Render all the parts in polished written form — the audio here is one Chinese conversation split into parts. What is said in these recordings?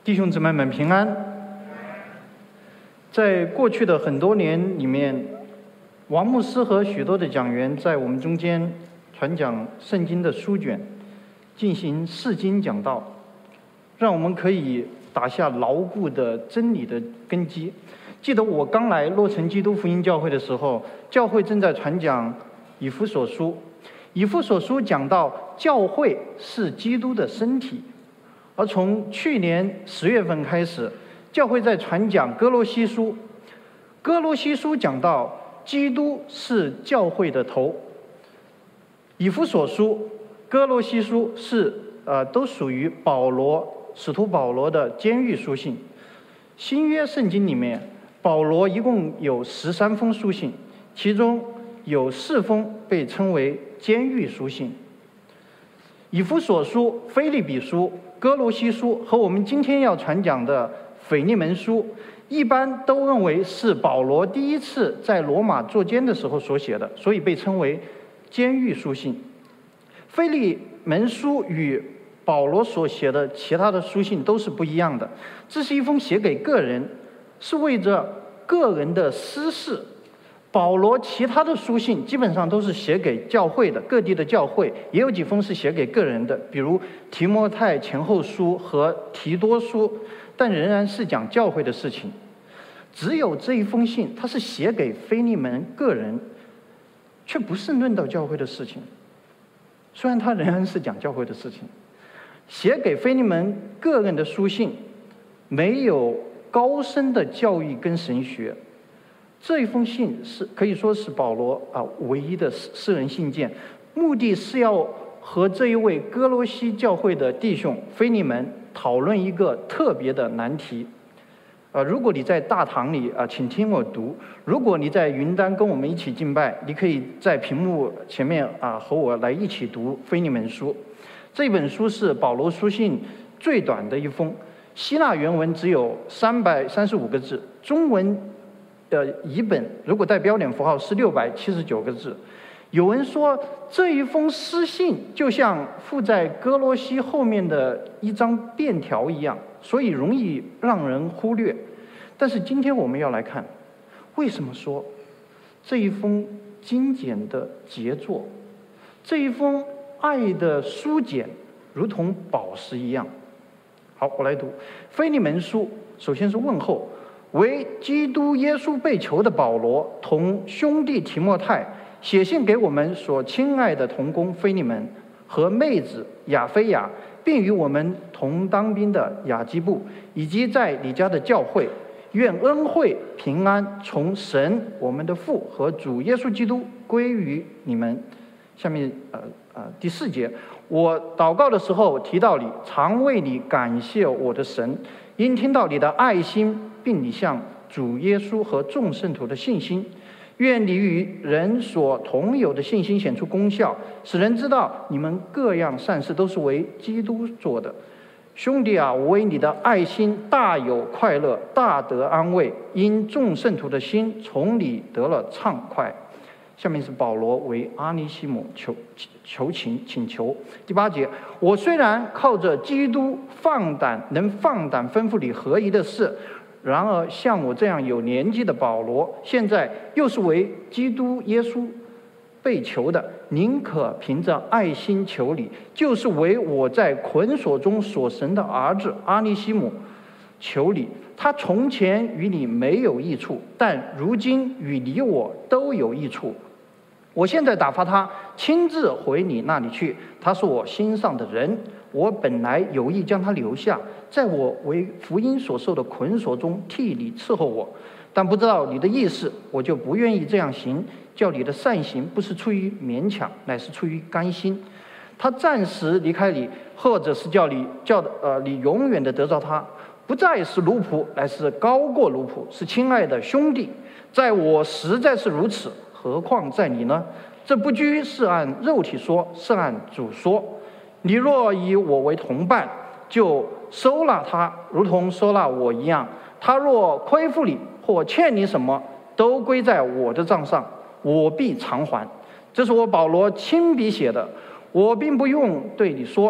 弟兄姊妹们平安。在过去的很多年里面，王牧师和许多的讲员在我们中间传讲圣经的书卷，进行释经讲道，让我们可以打下牢固的真理的根基。记得我刚来洛城基督福音教会的时候，教会正在传讲以弗所书。以弗所书讲到教会是基督的身体，而从去年10月份开始，教会在传讲哥罗西书。哥罗西书讲到基督是教会的头。以弗所书、哥罗西书都属于使徒保罗的监狱书信。新约圣经里面，保罗一共有13封书信，其中有4封被称为监狱书信。以弗所书、腓立比书、哥罗西书和我们今天要传讲的腓利门书，一般都认为是保罗第一次在罗马坐监的时候所写的，所以被称为监狱书信。腓利门书与保罗所写的其他的书信都是不一样的，这是一封写给个人，是为着个人的私事。保罗其他的书信基本上都是写给教会的，各地的教会，也有几封是写给个人的，比如提摩太前后书和提多书，但仍然是讲教会的事情。只有这一封信，它是写给腓利门个人，却不是论到教会的事情。虽然它仍然是讲教会的事情，写给腓利门个人的书信，没有高深的教育跟神学。这一封信可以说是保罗唯一的私人信件，目的是要和这一位哥罗西教会的弟兄腓利门讨论一个特别的难题。如果你在大堂里请听我读；如果你在云端跟我们一起敬拜，你可以在屏幕前面和我来一起读腓利门书。这本书是保罗书信最短的一封，希腊原文只有335个字，中文译本如果带标点符号是679个字。有人说这一封诗信就像附在哥罗西后面的一张便条一样，所以容易让人忽略。但是今天我们要来看，为什么说这一封精简的杰作，这一封爱的书简如同宝石一样。好，我来读腓利门书。首先是问候，为基督耶稣被囚的保罗同兄弟提摩太写信给我们所亲爱的同工腓利门和妹子亚非亚，并与我们同当兵的雅基布，以及在你家的教会，愿恩惠平安从神我们的父和主耶稣基督归于你们。下面第4节，我祷告的时候提到你，常为你感谢我的神，因听到你的爱心，并你向主耶稣和众圣徒的信心，愿你与人所同有的信心显出功效，使人知道你们各样善事都是为基督做的。兄弟啊，我为你的爱心大有快乐，大得安慰，因众圣徒的心从你得了畅快。下面是保罗为阿尼西姆请求。第8节，我虽然靠着基督能放胆吩咐你合宜的事，然而像我这样有年纪的保罗，现在又是为基督耶稣被囚的，宁可凭着爱心求你，就是为我在捆锁中所生的儿子阿尼西姆求你。他从前与你没有益处，但如今与你我都有益处。我现在打发他亲自回你那里去，他是我心上的人，我本来有意将他留下，在我为福音所受的捆锁中替你伺候我，但不知道你的意思，我就不愿意这样行，叫你的善行不是出于勉强，乃是出于甘心。他暂时离开你，或者是叫你永远的得着他，不再是奴仆，乃是高过奴仆，是亲爱的兄弟。在我实在是如此，何况在你呢？这不拘是按肉体说，是按主说。你若以我为同伴，就收纳他，如同收纳我一样。他若亏负你或欠你什么，都归在我的账上，我必偿还。这是我保罗亲笔写的，我并不用对你说，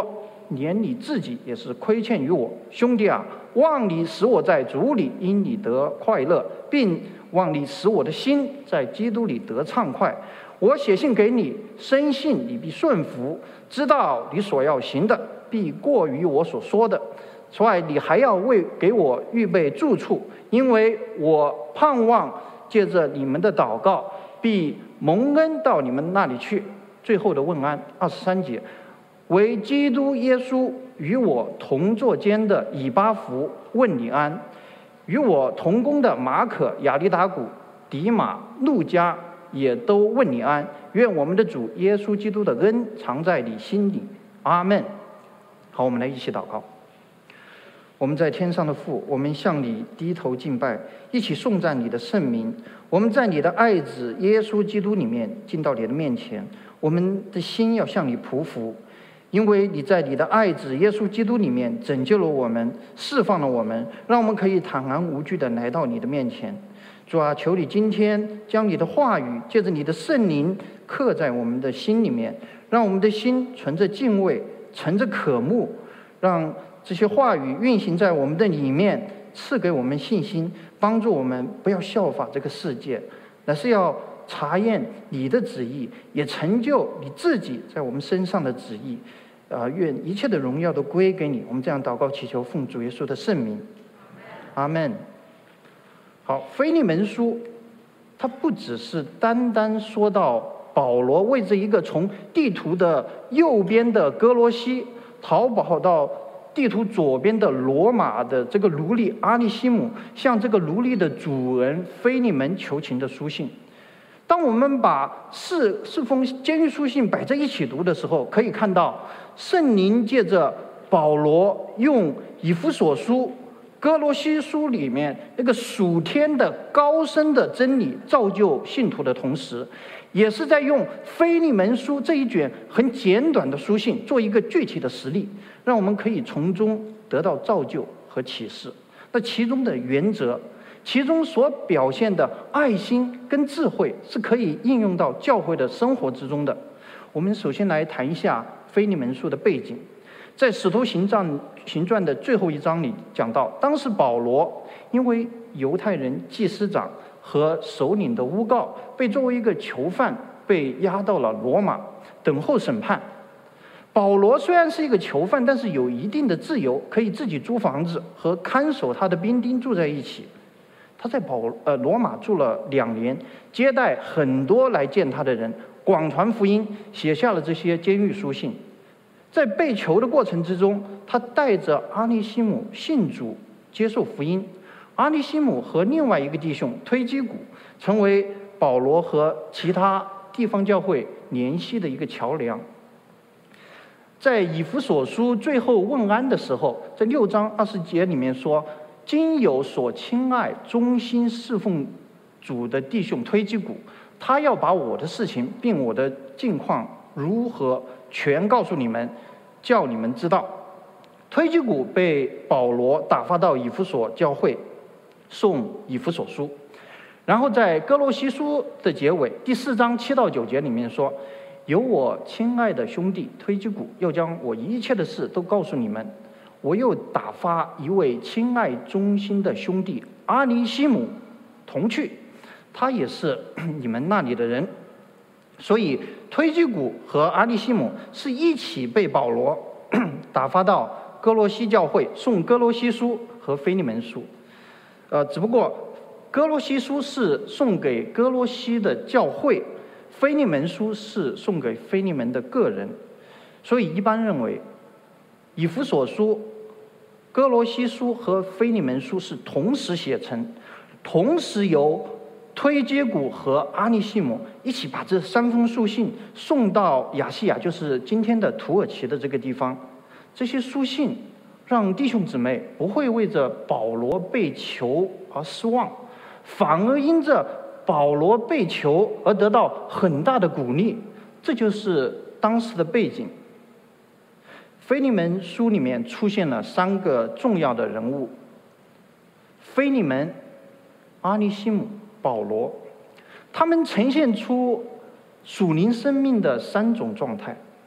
连你自己也是亏欠于我。兄弟啊，望你使我在主里因你得快乐，并望你使我的心在基督里得畅快。我写信给你，深信你必顺服，知道你所要行的必过于我所说的。此外，你还要给我预备住处，因为我盼望借着你们的祷告，必蒙恩到你们那里去。最后的问安，23节，为基督耶稣与我同作监的以巴弗问你安，与我同工的马可、亚里达古、迪马、路加也都问你安。愿我们的主耶稣基督的恩常在你心里。阿们。好，我们来一起祷告。我们在天上的父，我们向你低头敬拜，一起颂赞你的圣名。我们在你的爱子耶稣基督里面进到你的面前，我们的心要向你匍匐，因为你在你的爱子耶稣基督里面拯救了我们，释放了我们，让我们可以坦然无惧地来到你的面前。主啊，求你今天将你的话语借着你的圣灵刻在我们的心里面，让我们的心存着敬畏，存着渴慕，让这些话语运行在我们的里面，赐给我们信心，帮助我们不要效法这个世界，乃是要查验你的旨意，也成就你自己在我们身上的旨意。愿一切的荣耀都归给你。我们这样祷告祈求，奉主耶稣的圣名，阿们。好，腓利门书它不只是单单说到保罗为这一个从地图的右边的哥罗西逃跑到地图左边的罗马的这个奴隶阿尼西姆向这个奴隶的主人腓利门求情的书信。当我们把四封监狱书信摆在一起读的时候，可以看到圣灵借着保罗用以弗所书、哥罗西书里面那个属天的高深的真理造就信徒的同时，也是在用腓利门书这一卷很简短的书信做一个具体的实例，让我们可以从中得到造就和启示。那其中的原则，其中所表现的爱心跟智慧是可以应用到教会的生活之中的。我们首先来谈一下腓利门书的背景。在使徒行传的最后一章里讲到，当时保罗因为犹太人祭司长和首领的诬告，被作为一个囚犯被押到了罗马等候审判。保罗虽然是一个囚犯，但是有一定的自由，可以自己租房子，和看守他的兵丁住在一起。他在罗马住了2年，接待很多来见他的人，广传福音，写下了这些监狱书信。在被囚的过程之中，他带着阿尼西姆信主，接受福音。阿尼西姆和另外一个弟兄推基古成为保罗和其他地方教会联系的一个桥梁。在以弗所书最后问安的时候，在6章20节里面说，今有所亲爱忠心侍奉主的弟兄推基古，他要把我的事情并我的境况如何全告诉你们，叫你们知道。推基古被保罗打发到以弗所教会送以弗所书，然后在哥罗西书的结尾第4章7到9节里面说，有我亲爱的兄弟推基古要将我一切的事都告诉你们。我又打发一位亲爱忠心的兄弟阿尼西姆同去，他也是你们那里的人。所以推基古和阿尼西姆是一起被保罗打发到哥罗西教会送哥罗西书和腓利门书。只不过哥罗西书是送给哥罗西的教会，腓利门书是送给腓利门的个人。所以一般认为以弗所书、哥罗西书和腓利门书是同时写成，同时由推基古和阿尼西姆一起把这3封书信送到亚细亚，就是今天的土耳其的这个地方。这些书信让弟兄姊妹不会为着保罗被囚而失望，反而因着保罗被囚而得到很大的鼓励。这就是当时的背景。腓利门书里面出现了3个重要的人物：腓利门、阿尼西姆、保罗。他们呈现出属灵生命的3种状态。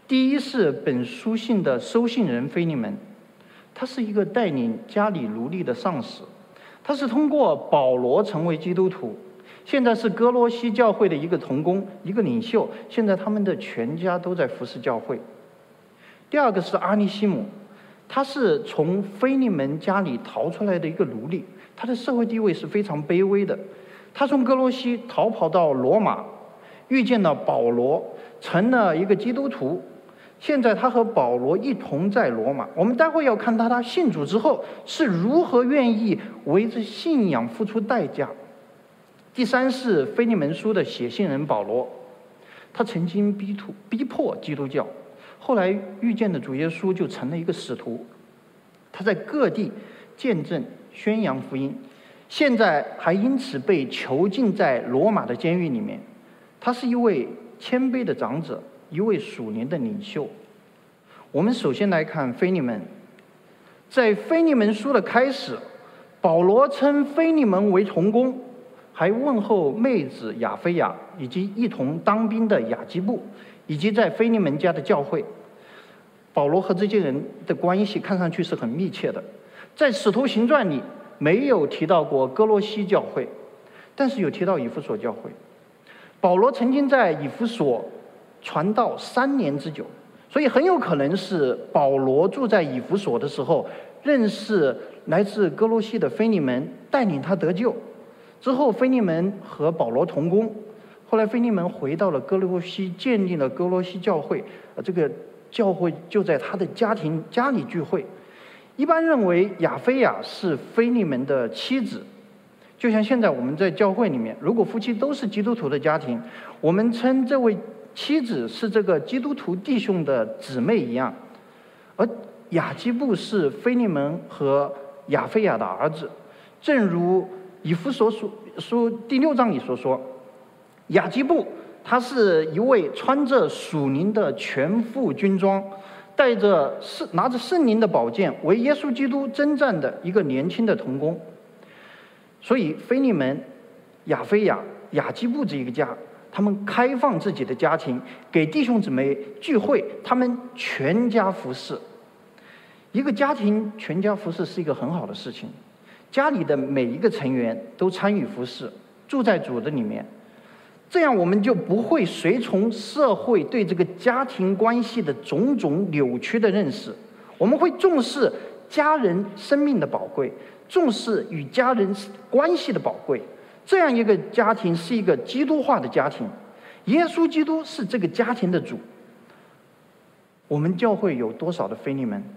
第一是本书信的收信人腓利门，他是一个带领家里奴隶的上司，他是通过保罗成为基督徒，现在是哥罗西教会的一个同工，一个领袖，现在他们的全家都在服侍教会。第二个是阿尼西姆，他是从腓利门家里逃出来的一个奴隶，他的社会地位是非常卑微的。他从哥罗西逃跑到罗马，遇见了保罗，成了一个基督徒。现在他和保罗一同在罗马。我们待会要看他信主之后是如何愿意为这信仰付出代价。第三是腓利门书的写信人保罗，他曾经逼迫基督教，后来遇见了主耶稣，就成了一个使徒。他在各地见证宣扬福音，现在还因此被囚禁在罗马的监狱里面。他是一位谦卑的长者，一位属灵的领袖。我们首先来看腓利门，在腓利门书的开始，保罗称腓利门为同工，还问候妹子亚非雅以及一同当兵的雅基布，以及在腓利门家的教会。保罗和这些人的关系看上去是很密切的。在使徒行传里没有提到过哥罗西教会，但是有提到以弗所教会。保罗曾经在以弗所传道3年之久，所以很有可能是保罗住在以弗所的时候认识来自哥罗西的腓利门，带领他得救。之后腓利门和保罗同工，后来腓利门回到了哥罗西，建立了哥罗西教会，这个教会就在他的家里聚会。一般认为亚非雅是腓利门的妻子，就像现在我们在教会里面，如果夫妻都是基督徒的家庭，我们称这位妻子是这个基督徒弟兄的姊妹一样。而雅基布是腓利门和亚非雅的儿子，正如以弗所书第6章里所说，雅基布他是一位穿着属灵的全副军装，拿着圣灵的宝剑，为耶稣基督征战的一个年轻的同工。所以腓利门、亚非雅、雅基布这一个家，他们开放自己的家庭，给弟兄姊妹聚会，他们全家服侍。一个家庭全家服侍是一个很好的事情，家里的每一个成员都参与服侍，住在主的里面，这样我们就不会随从社会对这个家庭关系的种种扭曲的认识，我们会重视家人生命的宝贵，重视与家人关系的宝贵。这样一个家庭是一个基督化的家庭，耶稣基督是这个家庭的主。我们教会有多少的腓利门？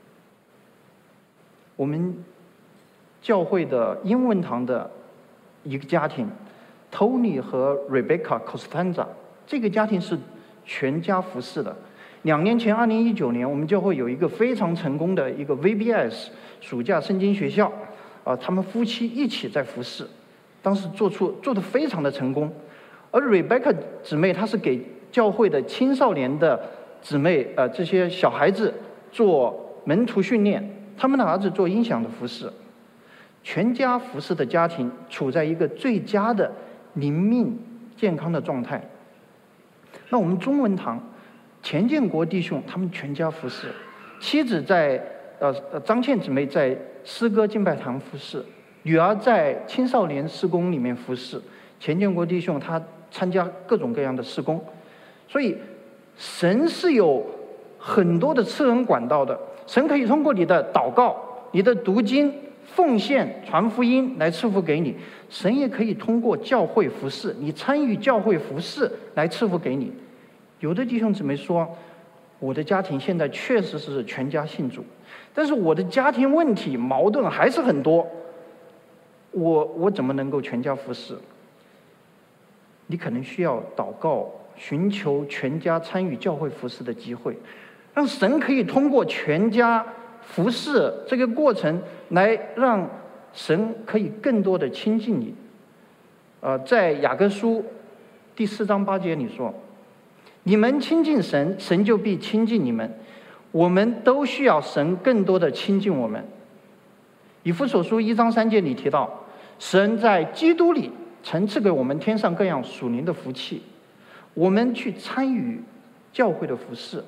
我们教会的英文堂的一个家庭 Tony 和 Rebecca Costanza， 这个家庭是全家服侍的。2年前2019年我们教会有一个非常成功的一个 VBS 暑假圣经学校，他们夫妻一起在服侍，当时做得非常的成功。而 Rebecca 姊妹她是给教会的青少年的姊妹这些小孩子做门徒训练，他们的儿子做音响的服侍。全家服侍的家庭处在一个最佳的灵命健康的状态。那我们中文堂钱建国弟兄他们全家服侍，妻子在张倩姊妹在诗歌敬拜堂服侍，女儿在青少年事工里面服侍，钱建国弟兄他参加各种各样的事工。所以神是有很多的赐恩管道的，神可以通过你的祷告、你的读经、奉献、传福音来赐福给你，神也可以通过教会服侍，你参与教会服侍来赐福给你。有的弟兄姊妹说，我的家庭现在确实是全家信主，但是我的家庭问题矛盾还是很多，我怎么能够全家服侍？你可能需要祷告，寻求全家参与教会服侍的机会，让神可以通过全家服侍这个过程来让神可以更多的亲近你。在雅各书第4章8节里说，你们亲近神，神就必亲近你们。我们都需要神更多的亲近我们。以弗所书1章3节里提到，神在基督里曾赐给我们天上各样属灵的福气，我们去参与教会的服事，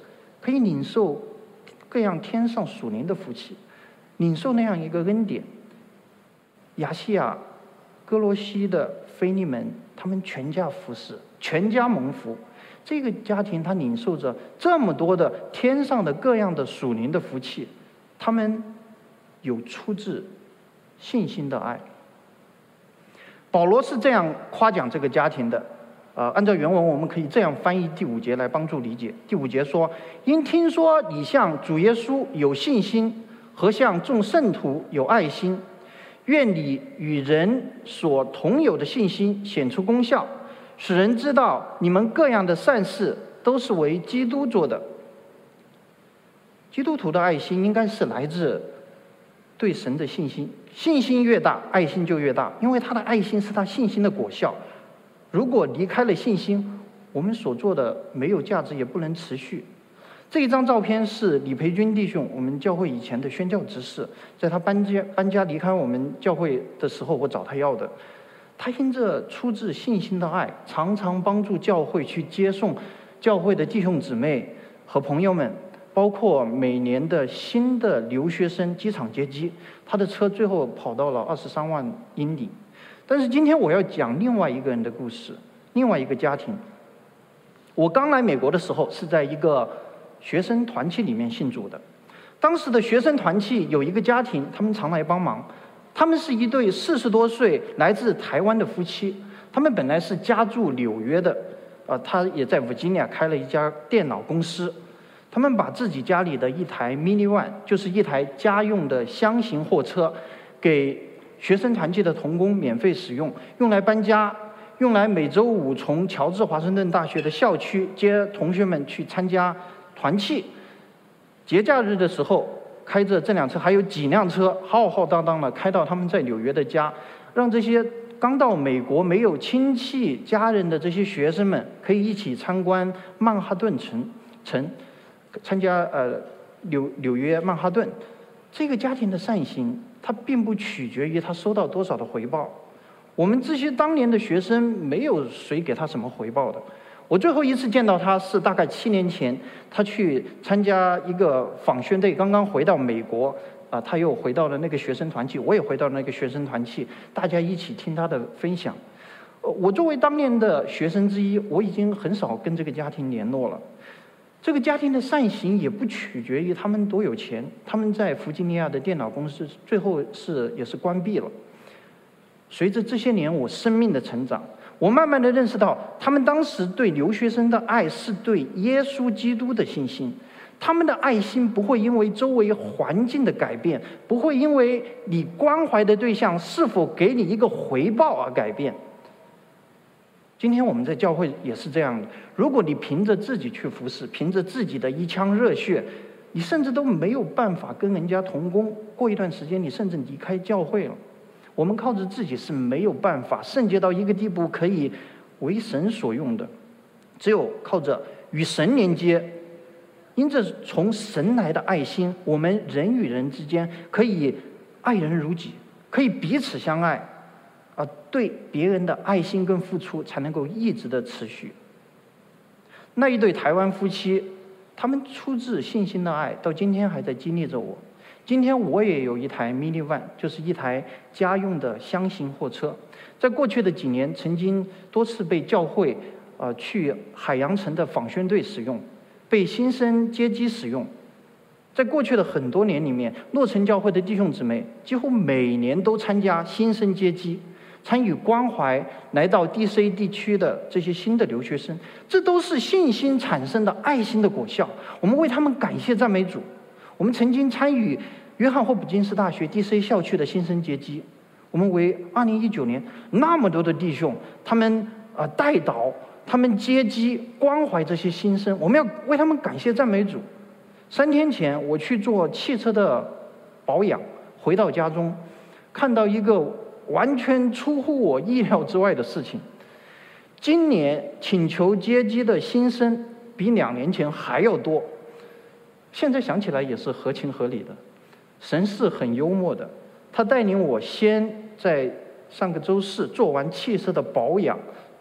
可以领受各样天上属灵的福气，领受那样一个恩典。亚细亚、哥罗西的腓利门，他们全家服侍，全家蒙福。这个家庭他领受着这么多的天上的各样的属灵的福气，他们有出自信心的爱。保罗是这样夸奖这个家庭的，按照原文我们可以这样翻译第5节来帮助理解。第5节说：因听说你向主耶稣有信心，和向众圣徒有爱心，愿你与人所同有的信心显出功效，使人知道你们各样的善事都是为基督做的。基督徒的爱心应该是来自对神的信心，信心越大，爱心就越大，因为他的爱心是他信心的果效。如果离开了信心，我们所做的没有价值，也不能持续。这一张照片是李培军弟兄，我们教会以前的宣教执事，在他搬家离开我们教会的时候，我找他要的。他因着出自信心的爱，常常帮助教会去接送教会的弟兄姊妹和朋友们，包括每年的新的留学生机场接机，他的车最后跑到了23万英里。但是今天我要讲另外一个人的故事，另外一个家庭。我刚来美国的时候是在一个学生团契里面信主的。当时的学生团契有一个家庭，他们常来帮忙。他们是一对40多岁来自台湾的夫妻，他们本来是家住纽约的，他也在维吉尼亚开了一家电脑公司。他们把自己家里的一台 Mini Van， 就是一台家用的箱型货车，给学生团契的同工免费使用，用来搬家，用来每周5从乔治华盛顿大学的校区接同学们去参加团契。节假日的时候，开着这辆车，还有几辆车浩浩荡荡的开到他们在纽约的家，让这些刚到美国没有亲戚家人的这些学生们可以一起参观曼哈顿城，参加纽约曼哈顿。这个家庭的善行，它并不取决于他收到多少的回报。我们这些当年的学生，没有谁给他什么回报的。我最后一次见到他是大概7年前，他去参加一个访宣队，刚刚回到美国，他又回到了那个学生团契，我也回到了那个学生团契，大家一起听他的分享。我作为当年的学生之一，我已经很少跟这个家庭联络了。这个家庭的善行也不取决于他们多有钱，他们在弗吉尼亚的电脑公司最后也是关闭了。随着这些年我生命的成长，我慢慢的认识到，他们当时对留学生的爱是对耶稣基督的信心。他们的爱心不会因为周围环境的改变，不会因为你关怀的对象是否给你一个回报而改变。今天我们在教会也是这样的，如果你凭着自己去服侍，凭着自己的一腔热血，你甚至都没有办法跟人家同工，过一段时间你甚至离开教会了。我们靠着自己是没有办法圣洁到一个地步可以为神所用的，只有靠着与神连接，因着从神来的爱心，我们人与人之间可以爱人如己，可以彼此相爱，对别人的爱心跟付出才能够一直的持续。那一对台湾夫妻，他们出自信心的爱，到今天还在激励着我。今天我也有一台 Mini Van， 就是一台家用的箱型货车，在过去的几年，曾经多次被教会去海洋城的访宣队使用，被新生接机使用。在过去的很多年里面，洛城教会的弟兄姊妹几乎每年都参加新生接机，参与关怀来到 DC 地区的这些新的留学生，这都是信心产生的爱心的果效。我们为他们感谢赞美主。我们曾经参与约翰霍普金斯大学 DC 校区的新生接机，我们为2019年那么多的弟兄，他们代祷，他们接机关怀这些新生，我们要为他们感谢赞美主。3天前我去做汽车的保养，回到家中，看到一个完全出乎我意料之外的事情。今年请求接机的新生比2年前还要多。现在想起来也是合情合理的，神是很幽默的。他带领我先在上个周四做完汽车的保养，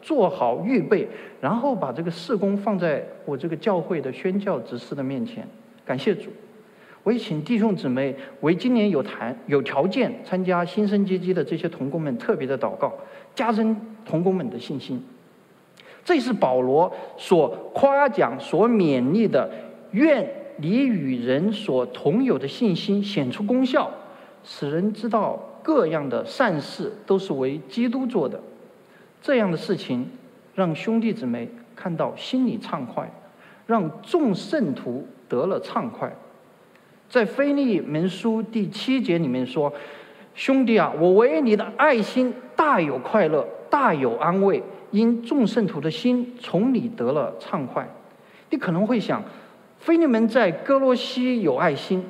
做好预备，然后把这个事工放在我这个教会的宣教执事的面前。感谢主，我也请弟兄姊妹为今年有条件参加新生阶级的这些同工们特别的祷告，加深同工们的信心。这是保罗所夸奖、所勉励的，愿你与人所同有的信心显出功效，使人知道各样的善事都是为基督做的。这样的事情让兄弟姊妹看到心里畅快，让众圣徒得了畅快。在腓利门书第7节里面说，兄弟啊，我为你的爱心大有快乐，大有安慰，因众圣徒的心从你得了畅快。你可能会想，腓利门在哥罗西有爱心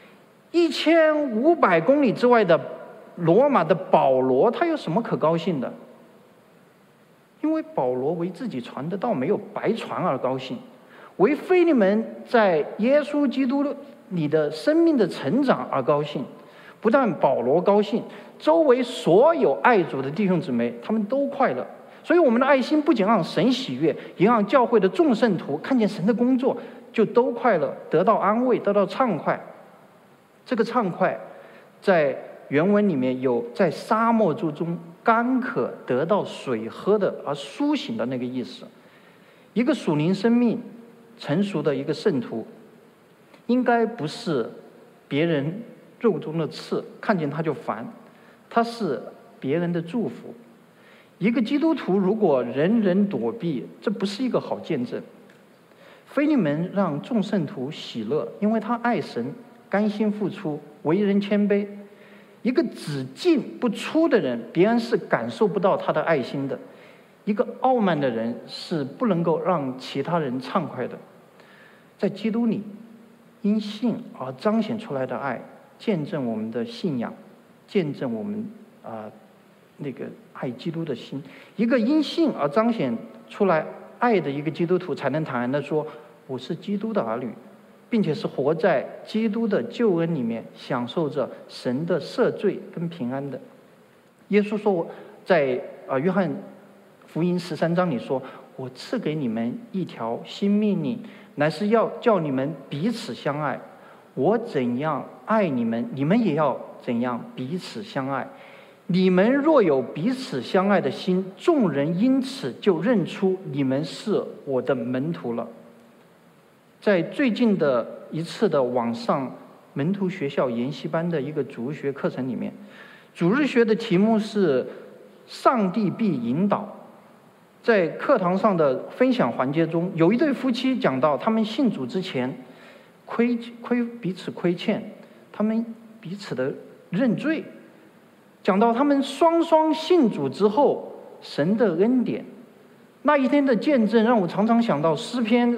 ，1500公里之外的罗马的保罗，他有什么可高兴的？因为保罗为自己传的道没有白传而高兴，为腓利门在耶稣基督里的生命的成长而高兴。不但保罗高兴，周围所有爱主的弟兄姊妹他们都快乐。所以我们的爱心不仅让神喜悦，也让教会的众圣徒看见神的工作就都快乐，得到安慰，得到畅快。这个畅快在原文里面有在沙漠之中干渴得到水喝的而苏醒的那个意思。一个属灵生命成熟的一个圣徒，应该不是别人肉中的刺，看见他就烦，他是别人的祝福。一个基督徒如果人人躲避，这不是一个好见证。腓利门让众圣徒喜乐，因为他爱神，甘心付出，为人谦卑。一个只进不出的人，别人是感受不到他的爱心的。一个傲慢的人是不能够让其他人畅快的。在基督里，因信而彰显出来的爱，见证我们的信仰，见证我们那个爱基督的心。一个因信而彰显出来爱的一个基督徒，才能坦然地说，我是基督的儿女，并且是活在基督的救恩里面，享受着神的赦罪跟平安的。耶稣说，在约翰福音13章里说，我赐给你们一条新命令，乃是要叫你们彼此相爱。我怎样爱你们，你们也要怎样彼此相爱。你们若有彼此相爱的心，众人因此就认出你们是我的门徒了。在最近的一次的网上门徒学校研习班的一个主日学课程里面，主日学的题目是上帝必引导。在课堂上的分享环节中，有一对夫妻讲到他们信主之前彼此亏欠，他们彼此的认罪，讲到他们双双信主之后神的恩典。那一天的见证让我常常想到诗篇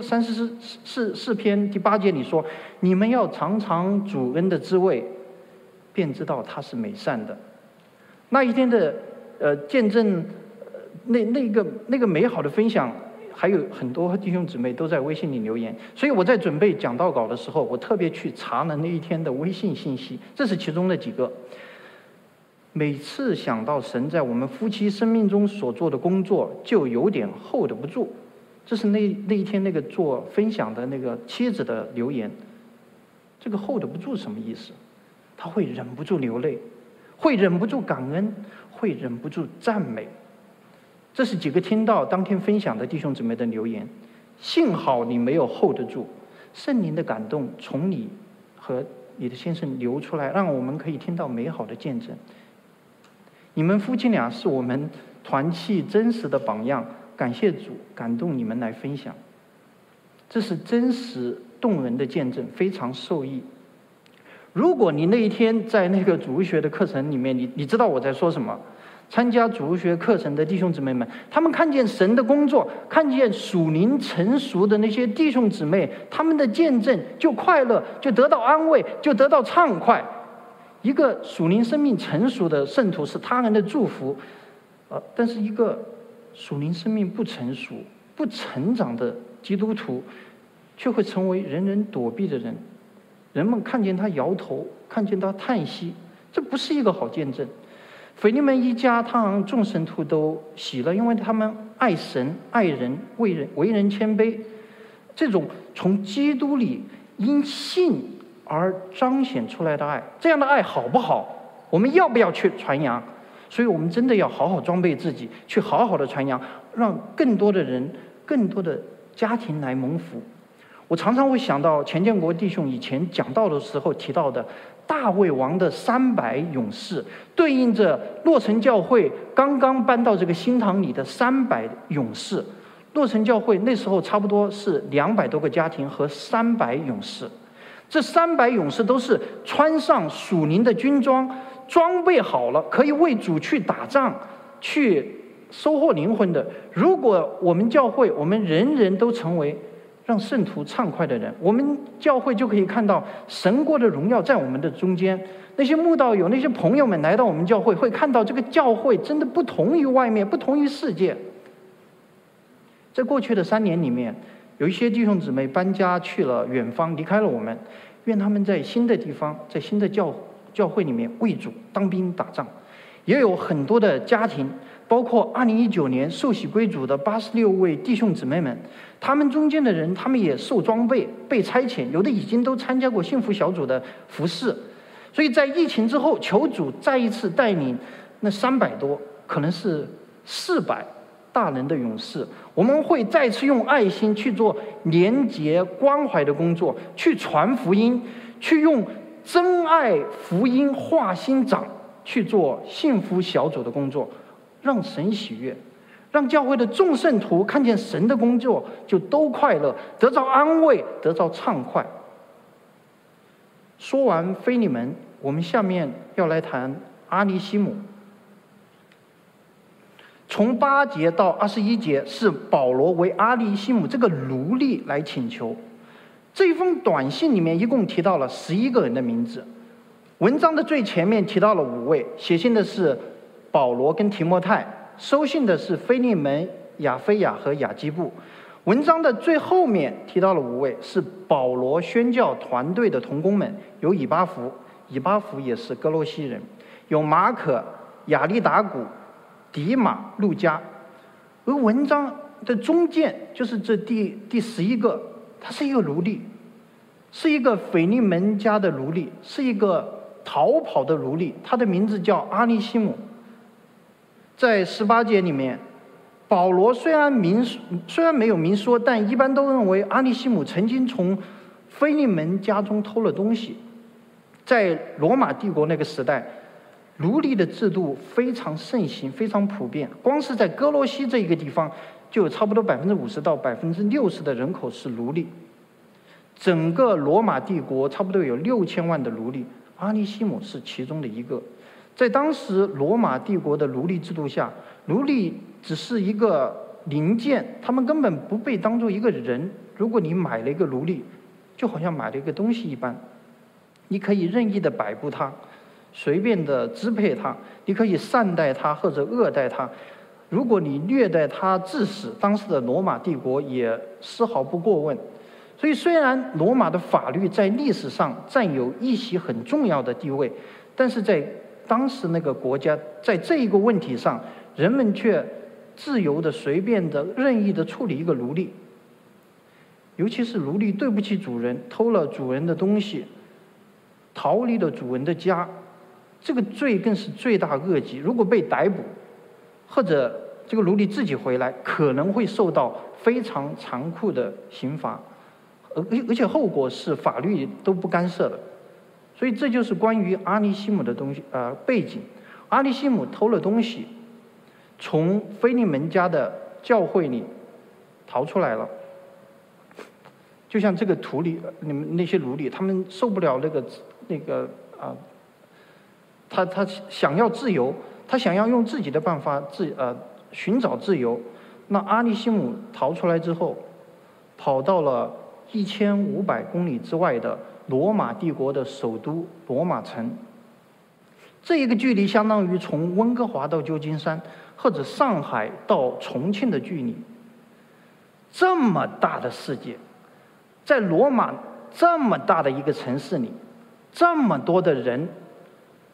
34篇第8节里说，你们要尝尝主恩的滋味，便知道他是美善的。那一天的见证，那个美好的分享，还有很多弟兄姊妹都在微信里留言。所以我在准备讲道稿的时候，我特别去查了那一天的微信信息，这是其中的几个。每次想到神在我们夫妻生命中所做的工作，就有点 hold 不住。这是那一天那个做分享的那个妻子的留言。这个 hold 不住什么意思？他会忍不住流泪，会忍不住感恩，会忍不住赞美。这是几个听到当天分享的弟兄姊妹的留言。幸好你没有 hold 住，圣灵的感动从你和你的先生流出来，让我们可以听到美好的见证。你们夫妻俩是我们团契真实的榜样，感谢主感动你们来分享。这是真实动人的见证，非常受益。如果你那一天在那个主日学的课程里面，你知道我在说什么。参加主日学课程的弟兄姊妹们，他们看见神的工作，看见属灵成熟的那些弟兄姊妹，他们的见证就快乐，就得到安慰，就得到畅快。一个属灵生命成熟的圣徒是他人的祝福，但是一个属灵生命不成熟、不成长的基督徒，却会成为人人躲避的人。人们看见他摇头，看见他叹息，这不是一个好见证。 腓利门一家，他好像众圣徒都喜乐，因为他们爱神、爱人、为人谦卑，这种从基督里因信而彰显出来的爱，这样的爱好不好？我们要不要去传扬？所以我们真的要好好装备自己，去好好的传扬，让更多的人、更多的家庭来蒙福。我常常会想到钱建国弟兄以前讲道的时候提到的大卫王的300勇士，对应着洛城教会刚刚搬到这个新堂里的300勇士。洛城教会那时候差不多是200多个家庭和300勇士，这300勇士都是穿上属灵的军装，装备好了，可以为主去打仗，去收获灵魂的。如果我们教会，我们人人都成为让圣徒畅快的人，我们教会就可以看到神国的荣耀在我们的中间。那些慕道友、那些朋友们来到我们教会，会看到这个教会真的不同于外面，不同于世界。在过去的3年里面，有一些弟兄姊妹搬家去了远方，离开了我们，愿他们在新的地方，在新的教会里面为主当兵打仗。也有很多的家庭，包括2019年受洗归主的86位弟兄姊妹们，他们中间的人，他们也受装备，被差遣，有的已经都参加过幸福小组的服事。所以在疫情之后，求主再一次带领那300多，可能是400大人的勇士，我们会再次用爱心去做连结关怀的工作，去传福音，去用真爱福音化心掌去做幸福小组的工作，让神喜悦，让教会的众圣徒看见神的工作就都快乐，得到安慰，得到畅快。说完腓利门，我们下面要来谈阿尼西姆。从8节到21节是保罗为阿尼西姆这个奴隶来请求。这一封短信里面一共提到了11个人的名字。文章的最前面提到了5位，写信的是保罗跟提摩太，收信的是腓利门、亚非亚和雅基布。文章的最后面提到了5位，是保罗宣教团队的同工们，有以巴弗，以巴弗也是哥罗西人，有马可、亚利达古、迪马、路加。而文章的中间就是这第11个，他是一个奴隶，是一个腓利门家的奴隶，是一个逃跑的奴隶，他的名字叫阿尼西姆。在18节里面，保罗虽然没有明说，但一般都认为阿尼西姆曾经从腓利门家中偷了东西。在罗马帝国那个时代，奴隶的制度非常盛行，非常普遍。光是在哥罗西这一个地方，就有差不多50%到60%的人口是奴隶。整个罗马帝国差不多有6000万的奴隶，阿尼西姆是其中的一个。在当时罗马帝国的奴隶制度下，奴隶只是一个零件，他们根本不被当作一个人。如果你买了一个奴隶，就好像买了一个东西一般，你可以任意的摆布它，随便的支配它，你可以善待它或者恶待它。如果你虐待它致死，当时的罗马帝国也丝毫不过问。所以虽然罗马的法律在历史上占有一席很重要的地位，但是在当时那个国家，在这一个问题上，人们却自由的、随便的、任意的处理一个奴隶。尤其是奴隶对不起主人，偷了主人的东西，逃离了主人的家，这个罪更是罪大恶极。如果被逮捕，或者这个奴隶自己回来，可能会受到非常残酷的刑罚，而且后果是法律都不干涉的。所以这就是关于阿尼西姆的背景。阿尼西姆偷了东西，从腓利门家的教会里逃出来了。就像这个图里，你们那些奴隶，他们受不了他想要自由，他想要用自己的办法寻找自由。那阿尼西姆逃出来之后，跑到了1500公里之外的罗马帝国的首都罗马城。这一个距离相当于从温哥华到旧金山，或者上海到重庆的距离。这么大的世界，在罗马这么大的一个城市里，这么多的人，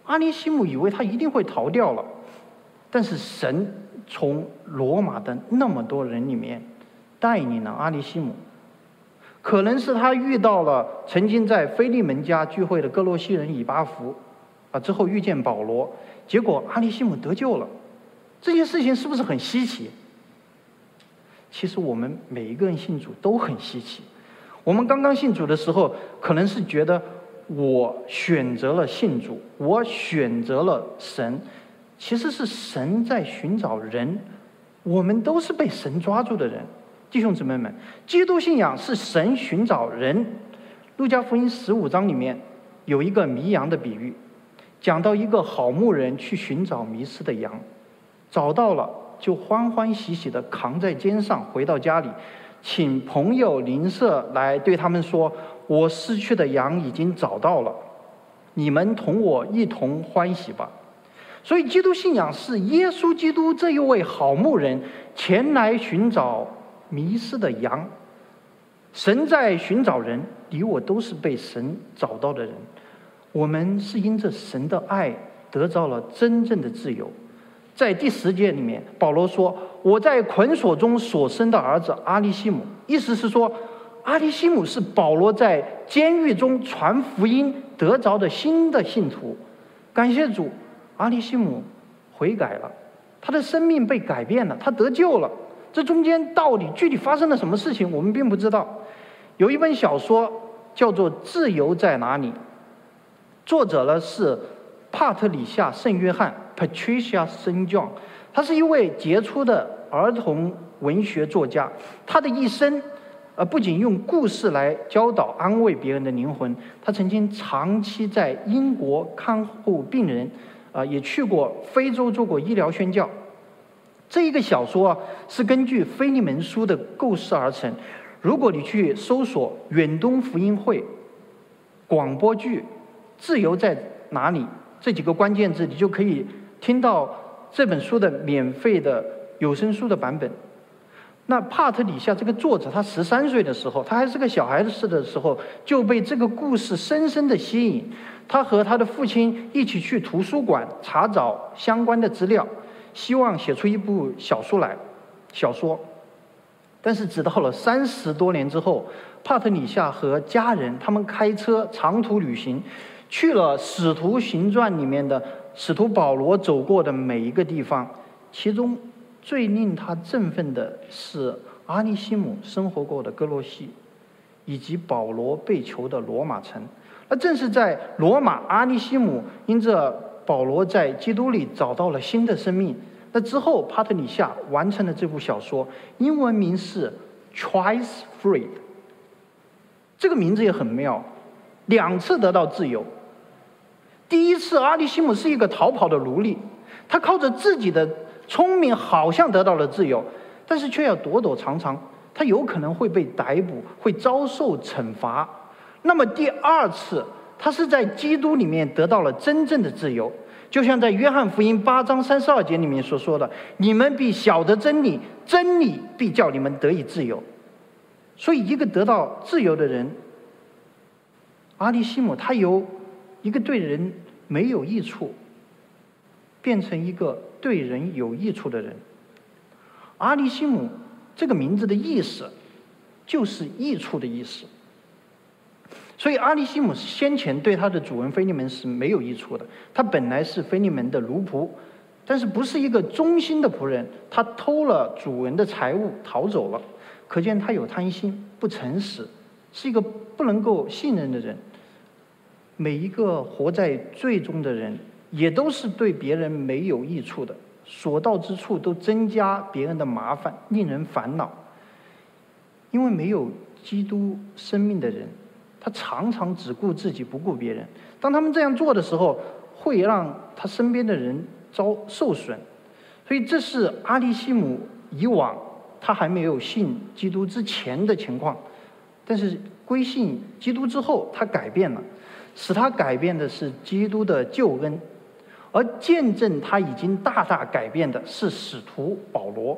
阿里西姆以为他一定会逃掉了，但是神从罗马的那么多人里面带领了阿里西姆。可能是他遇到了曾经在腓利门家聚会的哥罗西人以巴弗，之后遇见保罗，结果阿里西姆得救了。这件事情是不是很稀奇？其实我们每一个人信主都很稀奇。我们刚刚信主的时候，可能是觉得我选择了信主，我选择了神，其实是神在寻找人，我们都是被神抓住的人。弟兄姊妹们，基督信仰是神寻找人。路加福音15章里面有一个迷羊的比喻，讲到一个好牧人去寻找迷失的羊，找到了就欢欢喜喜地扛在肩上回到家里，请朋友邻舍来对他们说，我失去的羊已经找到了，你们同我一同欢喜吧。所以基督信仰是耶稣基督这一位好牧人前来寻找迷失的羊。神在寻找人，你我都是被神找到的人。我们是因着神的爱得到了真正的自由。在第10节里面，保罗说，我在捆锁中所生的儿子阿里西姆，意思是说阿里西姆是保罗在监狱中传福音得着的新的信徒。感谢主，阿里西姆悔改了，他的生命被改变了，他得救了。这中间到底具体发生了什么事情，我们并不知道。有一本小说叫做《自由在哪里》，作者呢是帕特里夏·圣约翰 （Patricia St. John），他是一位杰出的儿童文学作家。他的一生，不仅用故事来教导安慰别人的灵魂，他曾经长期在英国看护病人，也去过非洲做过医疗宣教。这一个小说是根据腓利门书的构思而成。如果你去搜索远东福音会广播剧自由在哪里这几个关键字，你就可以听到这本书的免费的有声书的版本。那帕特里夏这个作者，他13岁的时候，他还是个小孩子的时候，就被这个故事深深的吸引。他和他的父亲一起去图书馆查找相关的资料，希望写出一部小说。但是直到了30多年之后，帕特里夏和家人他们开车长途旅行，去了《使徒行传》里面的使徒保罗走过的每一个地方，其中最令他振奋的是阿里西姆生活过的哥罗西，以及保罗被囚的罗马城。那正是在罗马，阿里西姆因着保罗在基督里找到了新的生命。那之后，帕特里夏完成了这部小说，英文名是 Twice Freed。 这个名字也很妙，2次得到自由。第一次，阿里西姆是一个逃跑的奴隶，他靠着自己的聪明好像得到了自由，但是却要躲躲藏藏，他有可能会被逮捕，会遭受惩罚。那么第2次，他是在基督里面得到了真正的自由，就像在约翰福音8章32节里面所说的，你们必晓得真理，真理必叫你们得以自由。所以一个得到自由的人，阿里西姆他由一个对人没有益处变成一个对人有益处的人。阿里西姆这个名字的意思就是益处的意思。所以阿里西姆先前对他的主人腓利门是没有益处的，他本来是腓利门的奴仆，但是不是一个忠心的仆人，他偷了主人的财物逃走了，可见他有贪心，不诚实，是一个不能够信任的人。每一个活在罪中的人，也都是对别人没有益处的，所到之处都增加别人的麻烦，令人烦恼。因为没有基督生命的人，他常常只顾自己不顾别人，当他们这样做的时候，会让他身边的人受损。所以这是阿里西姆以往他还没有信基督之前的情况，但是归信基督之后他改变了，使他改变的是基督的救恩，而见证他已经大大改变的是使徒保罗。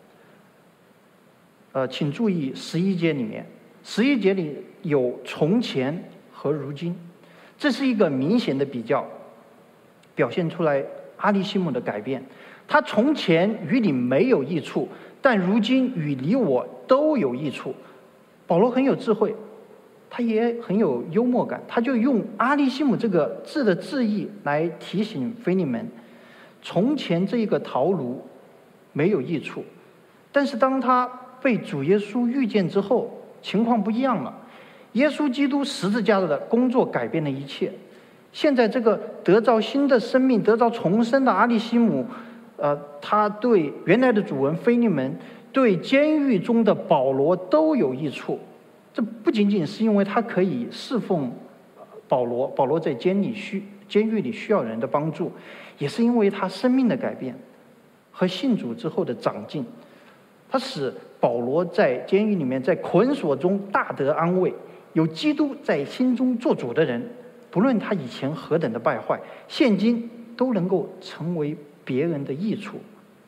请注意11节里面，11节里有从前和如今，这是一个明显的比较。 表现出来阿里西姆的改变。他从前与你没有益处，但如今与你我都有益处。保罗很有智慧，他也很有幽默感，他就用阿里西姆这个字的字义来提醒腓利门，从前这一个陶炉没有益处，但是当他被主耶稣遇见之后，情况不一样了。耶稣基督十字架的工作改变了一切。现在这个得着新的生命、得着重生的阿里西姆，他对原来的主人腓利门、对监狱中的保罗都有益处。这不仅仅是因为他可以侍奉保罗在监狱里需要人的帮助，也是因为他生命的改变和信主之后的长进。他使保罗在监狱里面，在捆锁中大得安慰。有基督在心中做主的人，不论他以前何等的败坏，现今都能够成为别人的益处。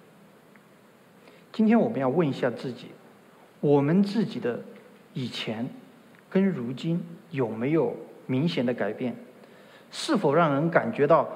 今天我们要问一下自己，我们自己的以前跟如今有没有明显的改变？是否让人感觉到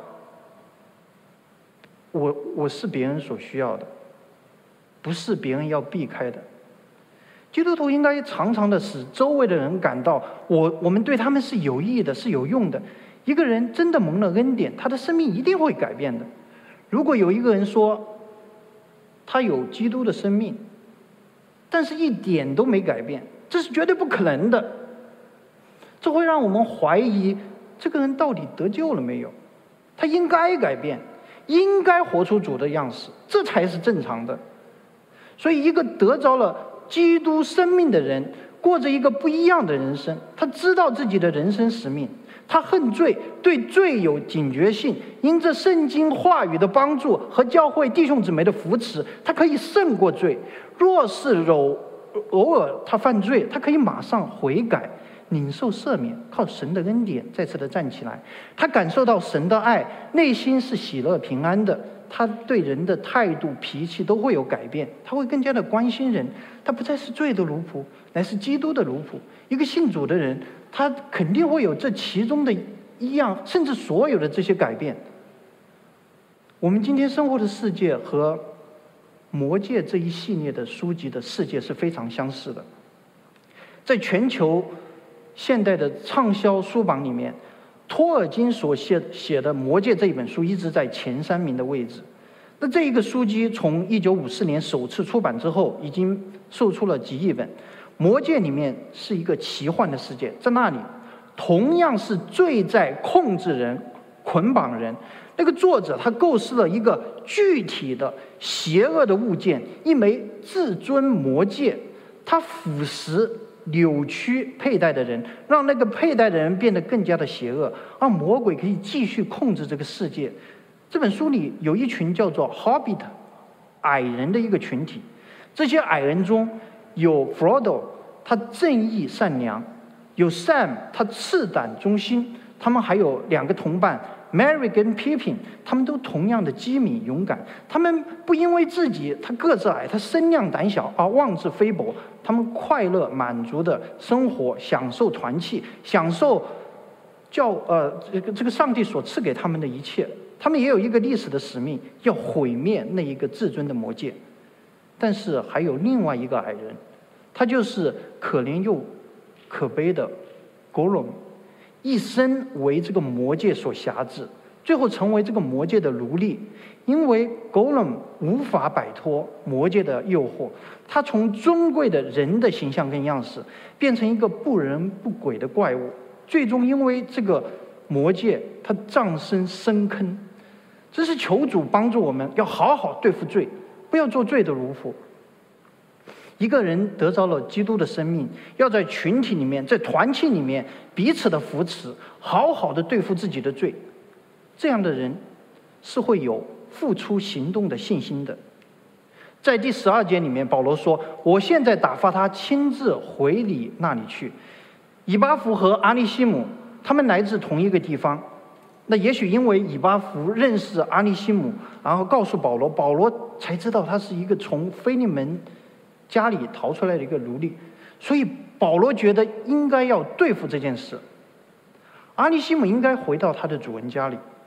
我是别人所需要的，不是别人要避开的？基督徒应该常常的使周围的人感到我们对他们是有益的，是有用的。一个人真的蒙了恩典，他的生命一定会改变的。如果有一个人说他有基督的生命，但是一点都没改变，这是绝对不可能的。这会让我们怀疑这个人到底得救了没有？他应该改变，应该活出主的样式，这才是正常的。所以一个得着了基督生命的人，过着一个不一样的人生。他知道自己的人生使命，他恨罪，对罪有警觉性，因着圣经话语的帮助和教会弟兄姊妹的扶持，他可以胜过罪。若是偶尔他犯罪，他可以马上悔改，领受赦免，靠神的恩典再次的站起来。他感受到神的爱，内心是喜乐平安的。他对人的态度脾气都会有改变，他会更加的关心人，他不再是罪的奴仆，乃是基督的奴仆。一个信主的人，他肯定会有这其中的一样，甚至所有的这些改变。我们今天生活的世界和魔戒这一系列的书籍的世界是非常相似的。在全球现代的畅销书榜里面，托尔金所写的《魔戒》这一本书一直在前3名的位置。那这一个书籍从1954年首次出版之后，已经售出了几亿本。《魔戒》里面是一个奇幻的世界，在那里同样是罪在控制人、捆绑人。那个作者他构思了一个具体的邪恶的物件，一枚至尊魔戒，它腐蚀扭曲佩戴的人，让那个佩戴的人变得更加的邪恶，而魔鬼可以继续控制这个世界。这本书里有一群叫做 Hobbit 矮人的一个群体，这些矮人中有 Frodo， 他正义善良；有 Sam， 他赤胆忠心；他们还有2个同伴 Merry 跟 Pippin， 他们都同样的机敏勇敢。他们不因为自己他个子矮，他身量胆小而妄自菲薄，他们快乐满足的生活，享受团契，享受这个上帝所赐给他们的一切。他们也有一个历史的使命，要毁灭那一个至尊的魔戒。但是还有另外一个矮人，他就是可怜又可悲的 Gollum， 一生为这个魔戒所辖制，最后成为这个魔戒的奴隶。因为 Gollum 无法摆脱魔戒的诱惑，他从尊贵的人的形象跟样式变成一个不人不鬼的怪物，最终因为这个魔戒他葬身深坑。这是求主帮助我们要好好对付罪，不要做罪的奴仆。一个人得着了基督的生命，要在群体里面，在团契里面彼此的扶持，好好的对付自己的罪。这样的人是会有付出行动的信心的。在第12节里面，保罗说：“我现在打发他亲自回你那里去。”以巴弗和阿利西姆他们来自同一个地方。那也许因为以巴弗认识阿利西姆，然后告诉保罗，保罗才知道他是一个从腓利门家里逃出来的一个奴隶，所以保罗觉得应该要对付这件事。阿利西姆应该回到他的主人家里，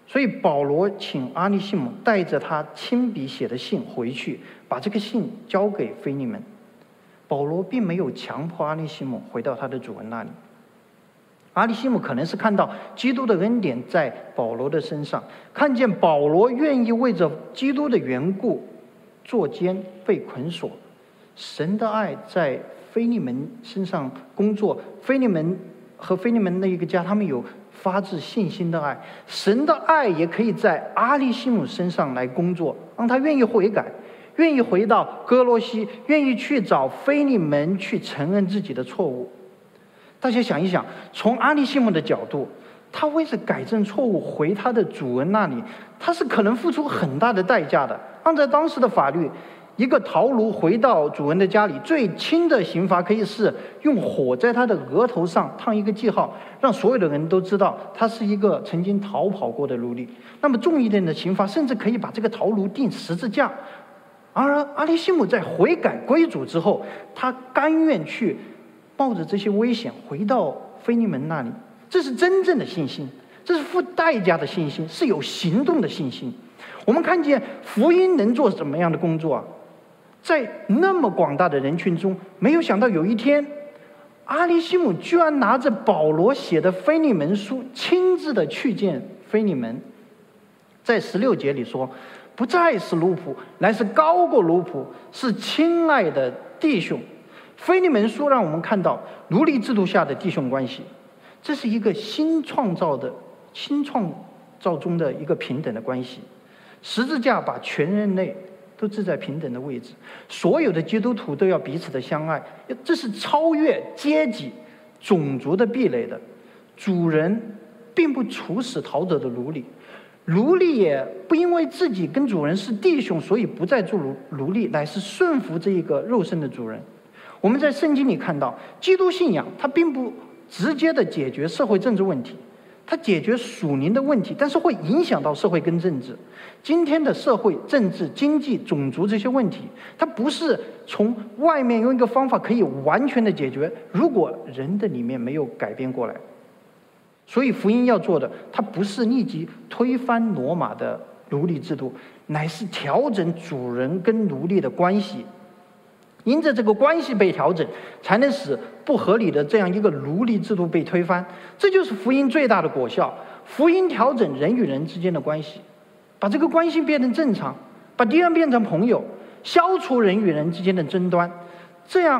所以保罗请阿里西姆带着他亲笔写的信回去，把这个信交给腓利门。保罗并没有强迫阿里西姆回到他的主人那里。阿里西姆可能是看到基督的恩典在保罗的身上，看见保罗愿意为着基督的缘故作监被捆锁，神的爱在腓利门身上工作，腓利门和腓利门的一个家，他们有发自信心的爱，神的爱也可以在阿里西姆身上来工作，让他愿意悔改，愿意回到哥罗西，愿意去找腓利门去承认自己的错误。大家想一想，从阿里西姆的角度，他为了改正错误回他的主人那里，他是可能付出很大的代价的。按照当时的法律，一个逃奴回到主人的家里，最轻的刑罚可以是用火在他的额头上烫一个记号，让所有的人都知道他是一个曾经逃跑过的奴隶。那么重一点的刑罚，甚至可以把这个逃奴钉十字架。而阿里西姆在悔改归主之后，他甘愿去冒着这些危险回到腓利门那里，这是真正的信心，这是付代价的信心，是有行动的信心。我们看见福音能做什么样的工作啊？在那么广大的人群中，没有想到有一天，阿里西姆居然拿着保罗写的腓利门书，亲自的去见腓利门。在16节里说，不再是奴仆，乃是高过奴仆，是亲爱的弟兄。腓利门书让我们看到奴隶制度下的弟兄关系，这是一个新创造中的一个平等的关系。十字架把全人类都置在平等的位置，所有的基督徒都要彼此的相爱，这是超越阶级、种族的壁垒的。主人并不处死逃走的奴隶，奴隶也不因为自己跟主人是弟兄，所以不再做奴隶，乃是顺服这一个肉身的主人。我们在圣经里看到，基督信仰它并不直接的解决社会政治问题，它解决属灵的问题，但是会影响到社会跟政治。今天的社会、政治、经济、种族这些问题，它不是从外面用一个方法可以完全的解决，如果人的里面没有改变过来。所以福音要做的，它不是立即推翻罗马的奴隶制度，乃是调整主人跟奴隶的关系。因着这个关系被调整，才能使不合理的这样一个奴隶制度被推翻。这就是福音最大的果效。福音调整人与人之间的关系，把这个关系变成正常，把敌人变成朋友，消除人与人之间的争端。这样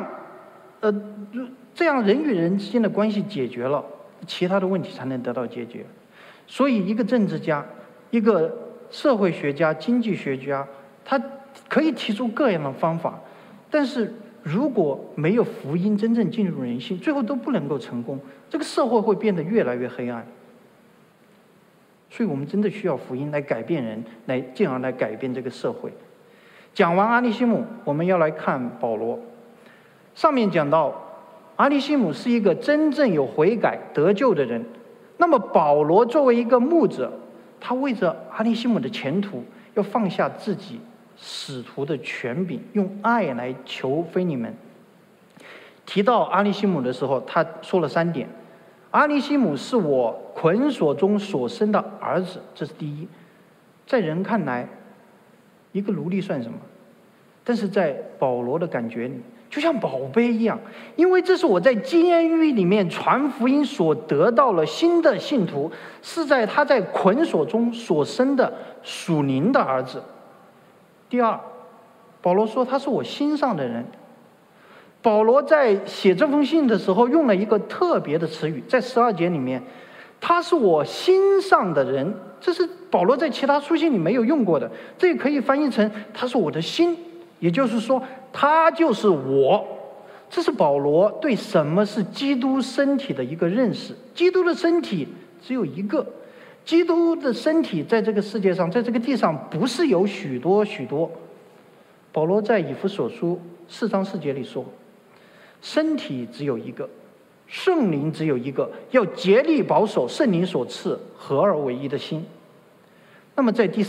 人与人之间的关系解决了，其他的问题才能得到解决。所以一个政治家、一个社会学家、经济学家，他可以提出各样的方法，但是如果没有福音真正进入人心，最后都不能够成功，这个社会会变得越来越黑暗。所以我们真的需要福音来改变人，进而来改变这个社会。讲完阿里西姆，我们要来看保罗。上面讲到阿里西姆是一个真正有悔改得救的人，那么保罗作为一个牧者，他为着阿里西姆的前途，要放下自己使徒的权柄，用爱来求腓利门。提到阿里西姆的时候，他说了3点。阿里西姆是我捆锁中所生的儿子，这是第一。在人看来，一个奴隶算什么？但是在保罗的感觉里，就像宝贝一样，因为这是我在监狱里面传福音所得到了新的信徒，是在他在捆锁中所生的属灵的儿子。第二，保罗说他是我心上的人。保罗在写这封信的时候用了一个特别的词语，在12节里面，他是我心上的人，这是保罗在其他书信里没有用过的，这也可以翻译成他是我的心，也就是说他就是我。这是保罗对什么是基督身体的一个认识。基督的身体只有一个，基督的身体在这个世界上，在这个地上不是有许多许多。保罗在以弗所书4章4节里说，身体只有一个，圣灵只有一个，要竭力保守圣灵所赐合而为一的心。那么在第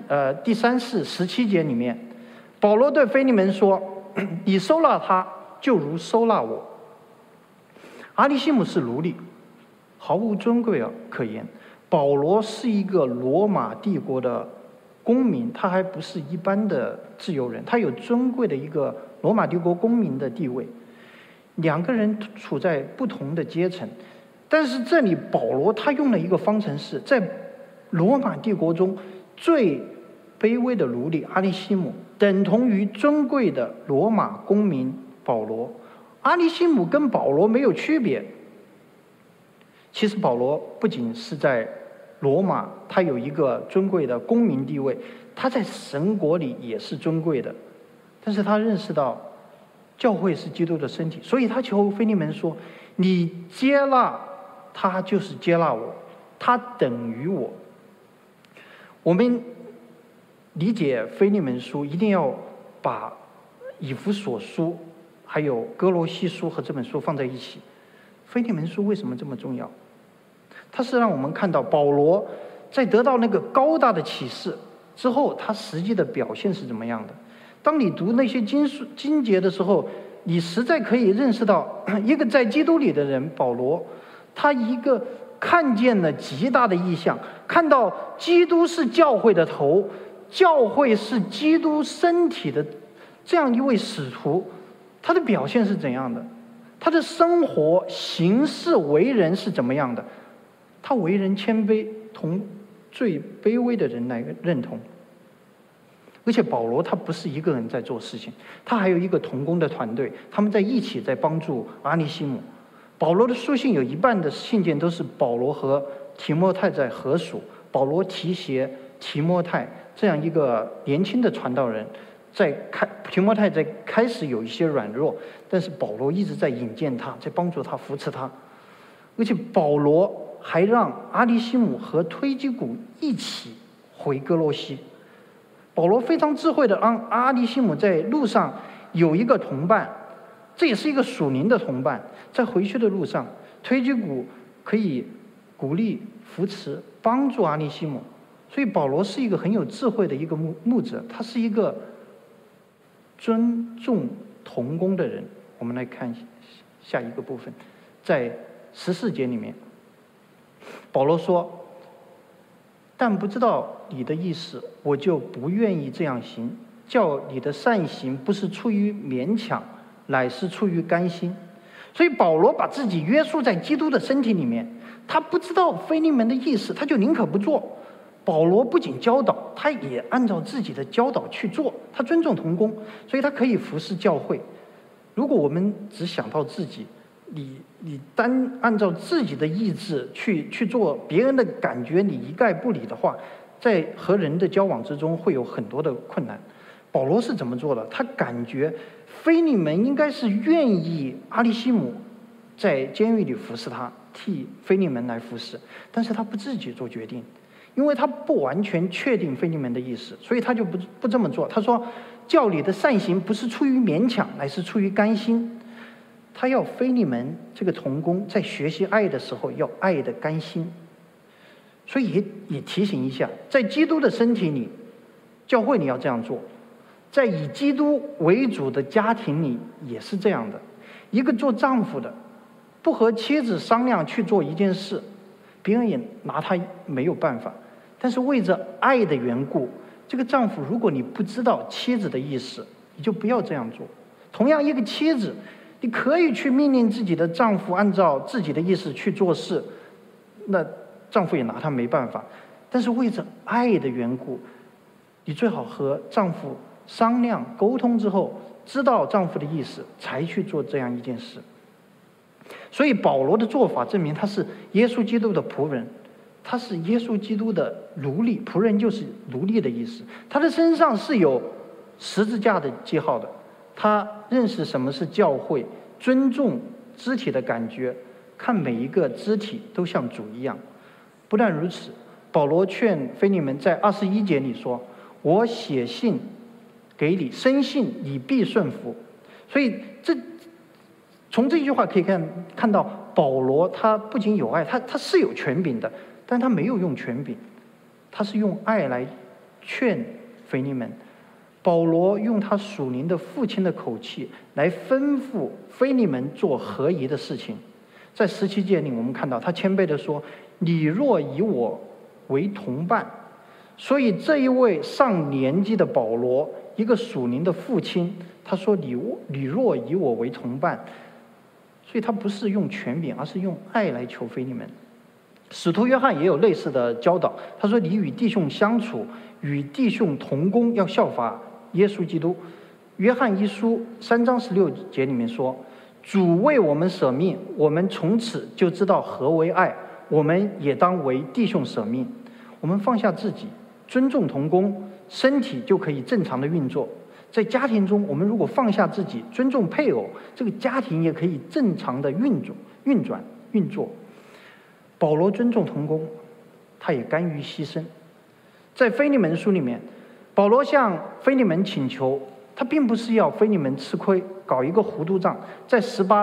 3、4、17节里面，保罗对腓利门说，你收纳他就如收纳我。阿里西姆是奴隶，毫无尊贵可言， 保罗是一个罗马帝国的公民，他还不是一般的自由人，他有尊贵的一个罗马帝国公民的地位。两个人处在不同的阶层，但是这里保罗他用了一个方程式，在罗马帝国中最卑微的奴隶阿里西姆等同于尊贵的罗马公民保罗。阿里西姆跟保罗没有区别。其实保罗不仅是在罗马他有一个尊贵的公民地位，他在神国里也是尊贵的，但是他认识到教会是基督的身体，所以他求腓利门说，你接纳他就是接纳我，他等于我。我们理解腓利门书一定要把以弗所书还有哥罗西书和这本书放在一起。腓利门书为什么这么重要？它是让我们看到保罗在得到那个高大的启示之后，他实际的表现是怎么样的。当你读那些经节的时候，你实在可以认识到一个在基督里的人保罗，他一个看见了极大的异象，看到基督是教会的头，教会是基督身体的这样一位使徒，他的表现是怎样的，他的生活行事为人是怎么样的。他为人谦卑，同最卑微的人来认同。而且保罗他不是一个人在做事情，他还有一个同工的团队，他们在一起在帮助阿尼西姆。保罗的书信有一半的信件都是保罗和提摩太在合署，保罗提携提摩太这样一个年轻的传道人，提摩太在开始有一些软弱，但是保罗一直在引荐他，在帮助他，扶持他。而且保罗还让阿里西姆和推基古一起回哥罗西。保罗非常智慧的让阿里西姆在路上有一个同伴，这也是一个属灵的同伴，在回去的路上，推基古可以鼓励、扶持、帮助阿里西姆。所以保罗是一个很有智慧的一个牧者，他是一个尊重同工的人。我们来看下一个部分，在14节里面，保罗说，但不知道你的意思，我就不愿意这样行，叫你的善行不是出于勉强，乃是出于甘心。所以保罗把自己约束在基督的身体里面，他不知道腓利门的意思，他就宁可不做。保罗不仅教导，他也按照自己的教导去做，他尊重同工，所以他可以服侍教会。如果我们只想到自己，你单按照自己的意志去做，别人的感觉你一概不理的话，在和人的交往之中会有很多的困难。保罗是怎么做的？他感觉腓利门应该是愿意阿里西姆在监狱里服侍他，替腓利门来服侍，但是他不自己做决定，因为他不完全确定腓利门的意思，所以他就不这么做。他说，教理的善行不是出于勉强，乃是出于甘心。他要腓利门这个同工在学习爱的时候要爱的甘心。所以也提醒一下，在基督的身体里，教会你要这样做，在以基督为主的家庭里也是这样的。一个做丈夫的不和妻子商量去做一件事，别人也拿他没有办法，但是为着爱的缘故，这个丈夫如果你不知道妻子的意思，你就不要这样做。同样一个妻子，你可以去命令自己的丈夫按照自己的意思去做事，那丈夫也拿他没办法。但是为着爱的缘故，你最好和丈夫商量沟通之后，知道丈夫的意思，才去做这样一件事。所以保罗的做法证明他是耶稣基督的仆人，他是耶稣基督的奴隶，仆人就是奴隶的意思。他的身上是有十字架的记号的，他认识什么是教会，尊重肢体的感觉，看每一个肢体都像主一样。不但如此，保罗劝腓利门在21节里说，我写信给你，深信你必顺服。所以从这句话可以看到，保罗他不仅有爱，他是有权柄的，但他没有用权柄，他是用爱来劝腓利门。保罗用他属灵的父亲的口气来吩咐腓利门做合宜的事情。在17节里我们看到他谦卑地说， 你若以我为同伴。所以这一位上年纪的保罗，一个属灵的父亲，他说你若以我为同伴。所以他不是用权柄，而是用爱来求腓利门。使徒约翰也有类似的教导，他说你与弟兄相处，与弟兄同工，要效法耶稣基督。约翰一书3章16节里面说，主为我们舍命，我们从此就知道何为爱，我们也当为弟兄舍命。我们放下自己，尊重同工，身体就可以正常的运作。在家庭中，我们如果放下自己，尊重配偶，这个家庭也可以正常的运作。保罗尊重同工，他也甘于牺牲。在腓利门书里面，保罗向腓利门请求，他并不是要腓利门吃亏，搞一个糊涂账。在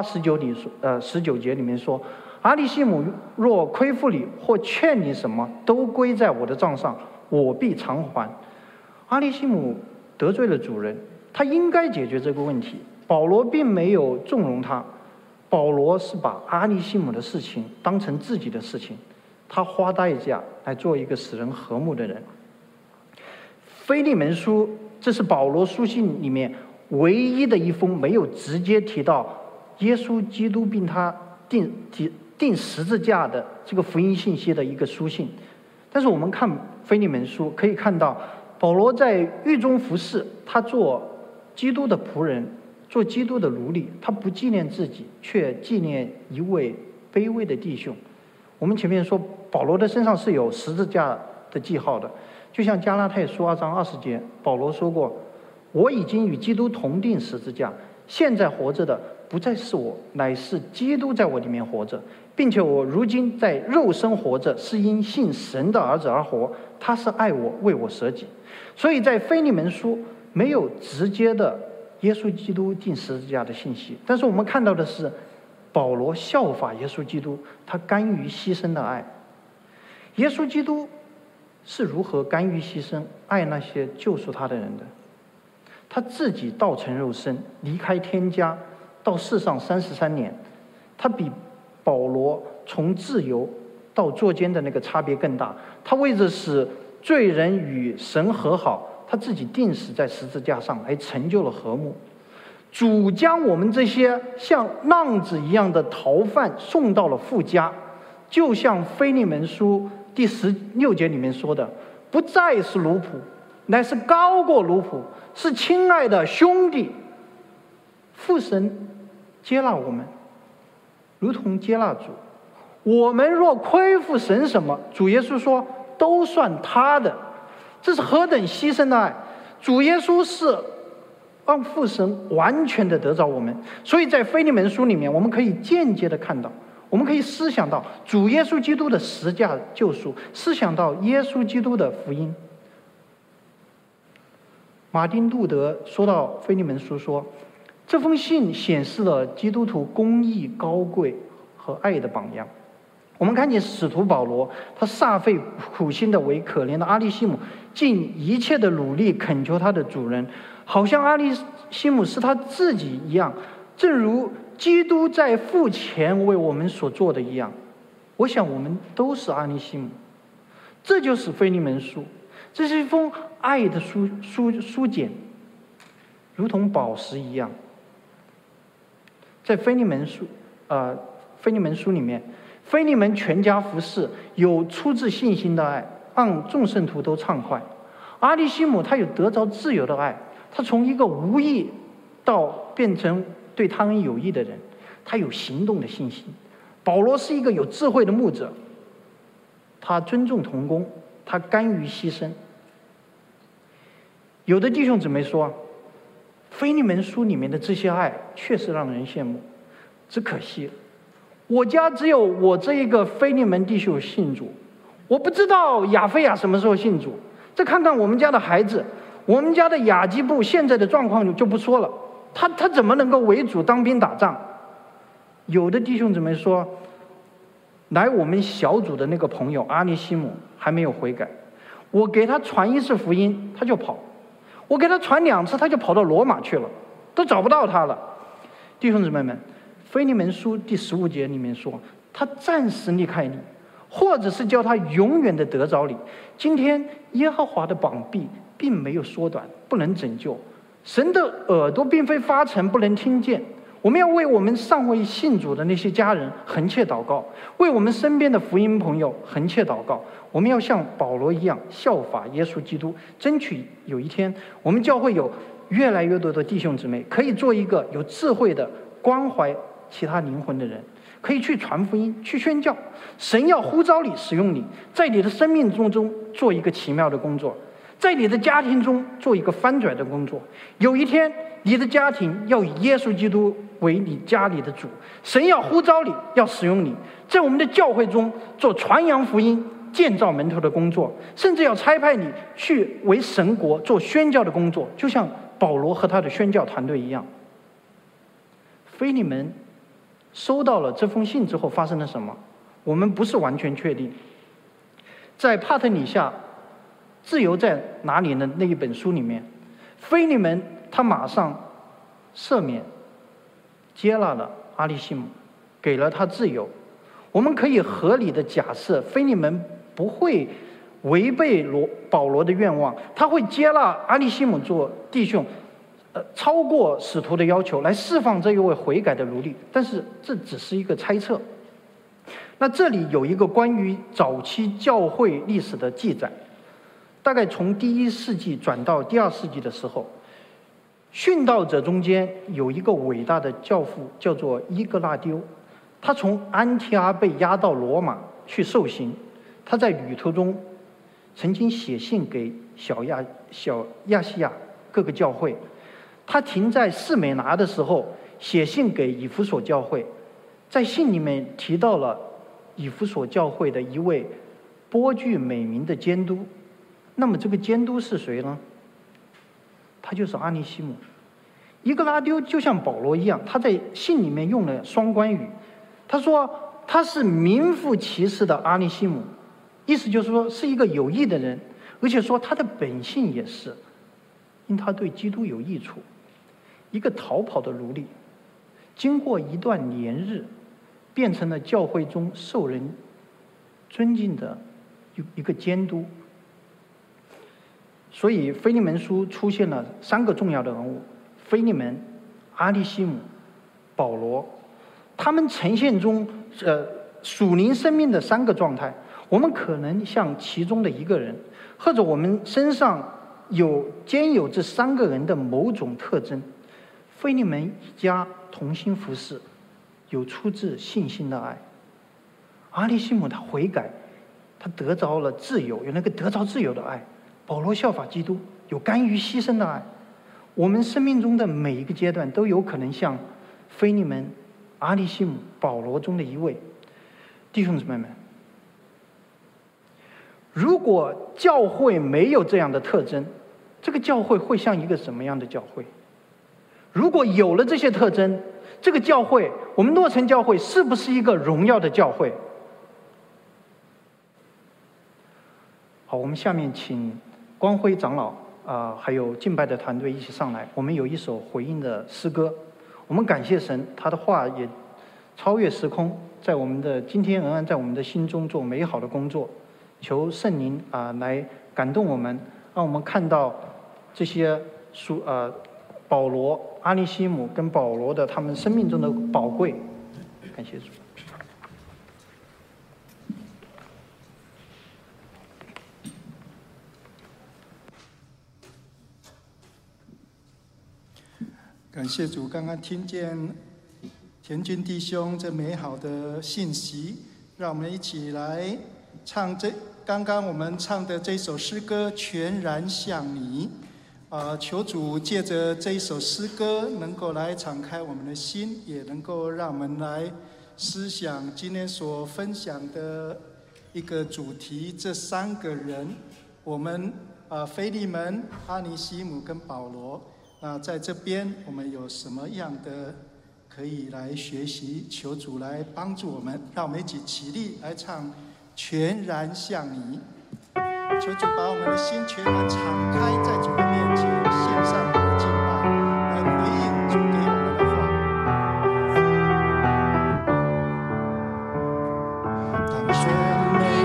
18、19节里面说，阿里西姆若亏负你或欠你什么，都归在我的账上，我必偿还。阿里西姆得罪了主人，他应该解决这个问题。保罗并没有纵容他，保罗是把阿里西姆的事情当成自己的事情，他花代价来做一个使人和睦的人。腓利门书，这是保罗书信里面唯一的一封没有直接提到耶稣基督并他钉十字架的这个福音信息的一个书信。但是我们看腓利门书，可以看到保罗在狱中服侍，他做基督的仆人，做基督的奴隶，他不纪念自己，却纪念一位卑微的弟兄。我们前面说保罗的身上是有十字架的记号的，就像加拉太书2章20节，保罗说过，我已经与基督同钉十字架，现在活着的不再是我，乃是基督在我里面活着，并且我如今在肉身活着，是因信神的儿子而活，他是爱我，为我舍己。所以在腓利门书没有直接的耶稣基督钉十字架的信息，但是我们看到的是保罗效法耶稣基督，他甘于牺牲的爱。耶稣基督是如何甘于牺牲爱那些救赎他的人的？他自己道成肉身，离开天家到世上33年，他比保罗从自由到坐监的那个差别更大。他为着使罪人与神和好，他自己钉死在十字架上，还成就了和睦。主将我们这些像浪子一样的逃犯送到了父家，就像腓利门书第16节里面说的，不再是奴仆，乃是高过奴仆，是亲爱的兄弟。父神接纳我们，如同接纳主。我们若亏负神什么，主耶稣说都算他的。这是何等牺牲的爱！主耶稣是让父神完全的得着我们。所以在腓利门书里面，我们可以间接的看到，我们可以思想到主耶稣基督的十架救赎，思想到耶稣基督的福音。马丁路德说到腓利门书说，这封信显示了基督徒公义、高贵和爱的榜样。我们看见使徒保罗，他煞费苦心的为可怜的阿里西姆尽一切的努力恳求他的主人，好像阿里西姆是他自己一样，正如基督在父前为我们所做的一样。我想我们都是阿里西姆。这就是腓利门书，这是一封爱的书简，如同宝石一样。在腓利门书里面，腓利门全家服侍有出自信心的爱，让众圣徒都畅快。阿里西姆他有得着自由的爱，他从一个无益到变成对他人有益的人，他有行动的信心。保罗是一个有智慧的牧者，他尊重同工，他甘于牺牲。有的弟兄姊妹说，腓利门书里面的这些爱确实让人羡慕，只可惜我家只有我这一个腓利门弟兄信主，我不知道亚非亚什么时候信主。再看看我们家的孩子，我们家的雅基布现在的状况就不说了，他怎么能够为主当兵打仗？有的弟兄姊妹说，来我们小组的那个朋友阿尼西姆还没有悔改，我给他传一次福音他就跑，我给他传2次他就跑到罗马去了，都找不到他了。弟兄姊妹们，腓利门书第15节里面说，他暂时离开你， 或者是叫他永远的得着你。今天耶和华的膀臂并没有缩短，不能拯救。神的耳朵并非发沉，不能听见。我们要为我们尚未信主的那些家人恳切祷告，为我们身边的福音朋友恳切祷告。我们要像保罗一样效法耶稣基督，争取有一天我们教会有越来越多的弟兄姊妹可以做一个有智慧的关怀其他灵魂的人，可以去传福音，去宣教。神要呼召你，使用你，在你的生命中做一个奇妙的工作，在你的家庭中做一个翻转的工作。有一天你的家庭要以耶稣基督为你家里的主，神要呼召你，要使用你，在我们的教会中做传扬福音、建造门徒的工作，甚至要差派你去为神国做宣教的工作，就像保罗和他的宣教团队一样。腓利门收到了这封信之后发生了什么，我们不是完全确定。在帕特里夏自由在哪里呢那一本书里面，腓利门他马上赦免接纳了阿里西姆，给了他自由。我们可以合理的假设腓利门不会违背保罗的愿望，他会接纳阿里西姆做弟兄，超过使徒的要求来释放这一位悔改的奴隶。但是这只是一个猜测。那这里有一个关于早期教会历史的记载，大概从第1世纪转到第2世纪的时候，殉道者中间有一个伟大的教父叫做伊格拉丢，他从安提阿被押到罗马去受刑。他在旅途中曾经写信给小亚细亚各个教会，他停在士美拿的时候写信给以弗所教会，在信里面提到了以弗所教会的一位颇具美名的监督。那么这个监督是谁呢？他就是阿尼西姆。伊格拉丢就像保罗一样，他在信里面用了双关语，他说他是名副其实的阿尼西姆，意思就是说是一个有益的人，而且说他的本性也是，因他对基督有益处。一个逃跑的奴隶，经过一段年日，变成了教会中受人尊敬的一个监督。所以腓利门书出现了3个重要的人物：腓利门、阿里西姆、保罗。他们呈现中属灵生命的3个状态。我们可能像其中的一个人，或者我们身上兼有这3个人的某种特征。腓利门一家同心服侍，有出自信心的爱。阿里西姆他悔改，他得着了自由，有那个得着自由的爱。保罗效法基督，有甘于牺牲的爱。我们生命中的每一个阶段都有可能像腓利门、阿里西姆、保罗中的一位。弟兄姊妹们，如果教会没有这样的特征，这个教会会像一个什么样的教会？如果有了这些特征，这个教会，我们诺城教会是不是一个荣耀的教会？好，我们下面请光辉长老还有敬拜的团队一起上来，我们有一首回应的诗歌。我们感谢神，他的话也超越时空，在我们的今天仍然在我们的心中做美好的工作。求圣灵来感动我们，让我们看到这些保罗、阿里西姆跟保罗的他们生命中的宝贵。感谢主。 感谢主，刚刚听见田军弟兄这美好的信息，让我们一起来唱刚刚我们唱的这首诗歌《全然像你》。求主借着这一首诗歌，能够来敞开我们的心，也能够让我们来思想今天所分享的一个主题。这3个人，我们腓利门、阿尼西姆跟保罗。那在这边，我们有什么样的可以来学习？求主来帮助我们，让我们一起起立来唱《全然像你》。求主把我们的心全然敞开在主的面前，献上我们的敬拜，来回应主给我们的话。当全美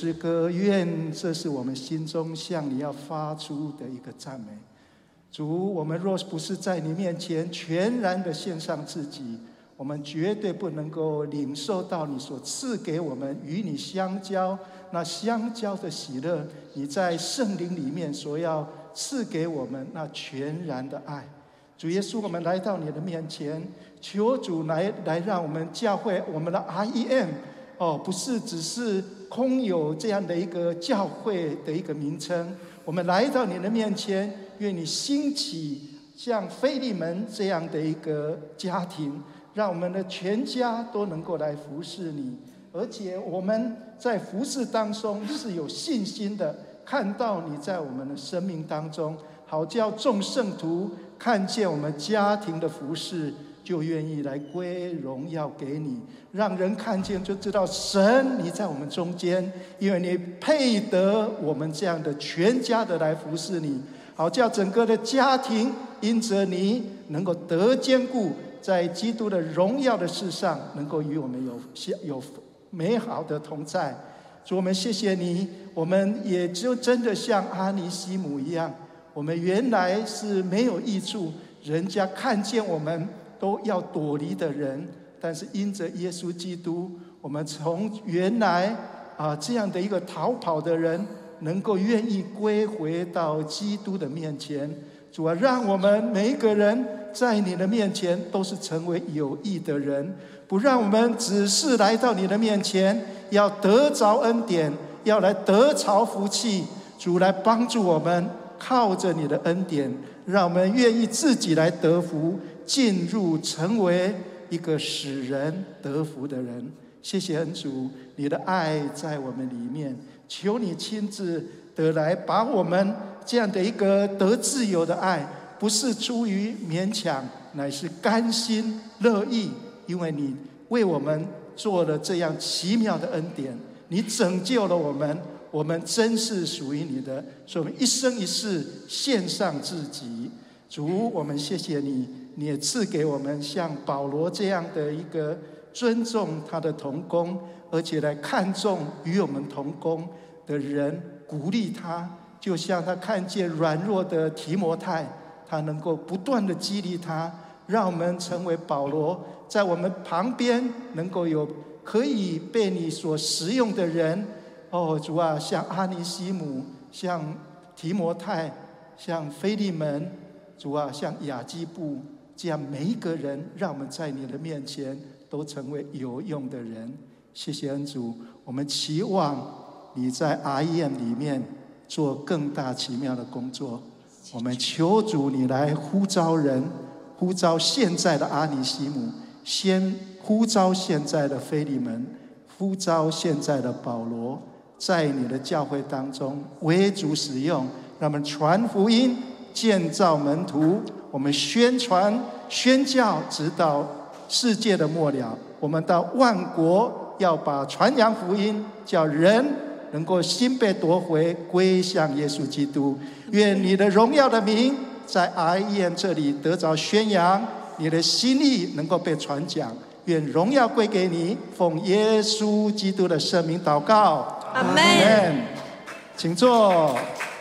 诗歌，愿这是我们心中向你要发出的一个赞美。主，我们若不是在你面前全然的献上自己，我们绝对不能够领受到你所赐给我们与你相交那相交的喜乐，你在圣灵里面所要赐给我们那全然的爱。主耶稣，我们来到你的面前，求主来让我们教会我们的 REM 不是只是空有这样的一个教会的一个名称，我们来到你的面前，愿你兴起像腓利门这样的一个家庭，让我们的全家都能够来服侍你，而且我们在服侍当中是有信心的，看到你在我们的生命当中，好叫众圣徒看见我们家庭的服侍，就愿意来归荣耀给你，让人看见就知道神你在我们中间，因为你配得我们这样的全家的来服侍你，好叫整个的家庭因着你能够得坚固，在基督的荣耀的事上能够与我们有美好的同在。主，我们谢谢你，我们也就真的像阿尼西姆一样，我们原来是没有益处，人家看见我们都要躲离的人，但是因着耶稣基督，我们从原来这样的一个逃跑的人，能够愿意归回到基督的面前。主啊，让我们每一个人在你的面前都是成为有益的人，不让我们只是来到你的面前要得着恩典，要来得着福气。主来帮助我们，靠着你的恩典，让我们愿意自己来得福，进入成为一个使人得福的人。谢谢恩主，你的爱在我们里面，求你亲自的来把我们这样的一个得自由的爱，不是出于勉强，乃是甘心乐意，因为你为我们做了这样奇妙的恩典，你拯救了我们，我们真是属于你的，所以我们一生一世献上自己。主，我们谢谢你，你也赐给我们像保罗这样的一个尊重他的同工，而且来看重与我们同工的人，鼓励他，就像他看见软弱的提摩太，他能够不断的激励他，让我们成为保罗，在我们旁边能够有可以被你所使用的人。主啊，像阿尼西姆，像提摩太，像腓利门，主啊，像雅基布，这样每一个人，让我们在你的面前都成为有用的人。谢谢恩主，我们期望你在 REM 里面做更大奇妙的工作。我们求主你来呼召人，呼召现在的阿尼西姆，先呼召现在的腓利门，呼召现在的保罗，在你的教会当中为主使用，让我们传福音，建造门徒，我们宣传宣教，直到世界的末了。我们到万国要把传扬福音，叫人能够心被夺回，归向耶稣基督。愿你的荣耀的名在 REM 这里得着宣扬，你的心意能够被传讲。愿荣耀归给你，奉耶稣基督的圣名祷告， 阿们。 请坐。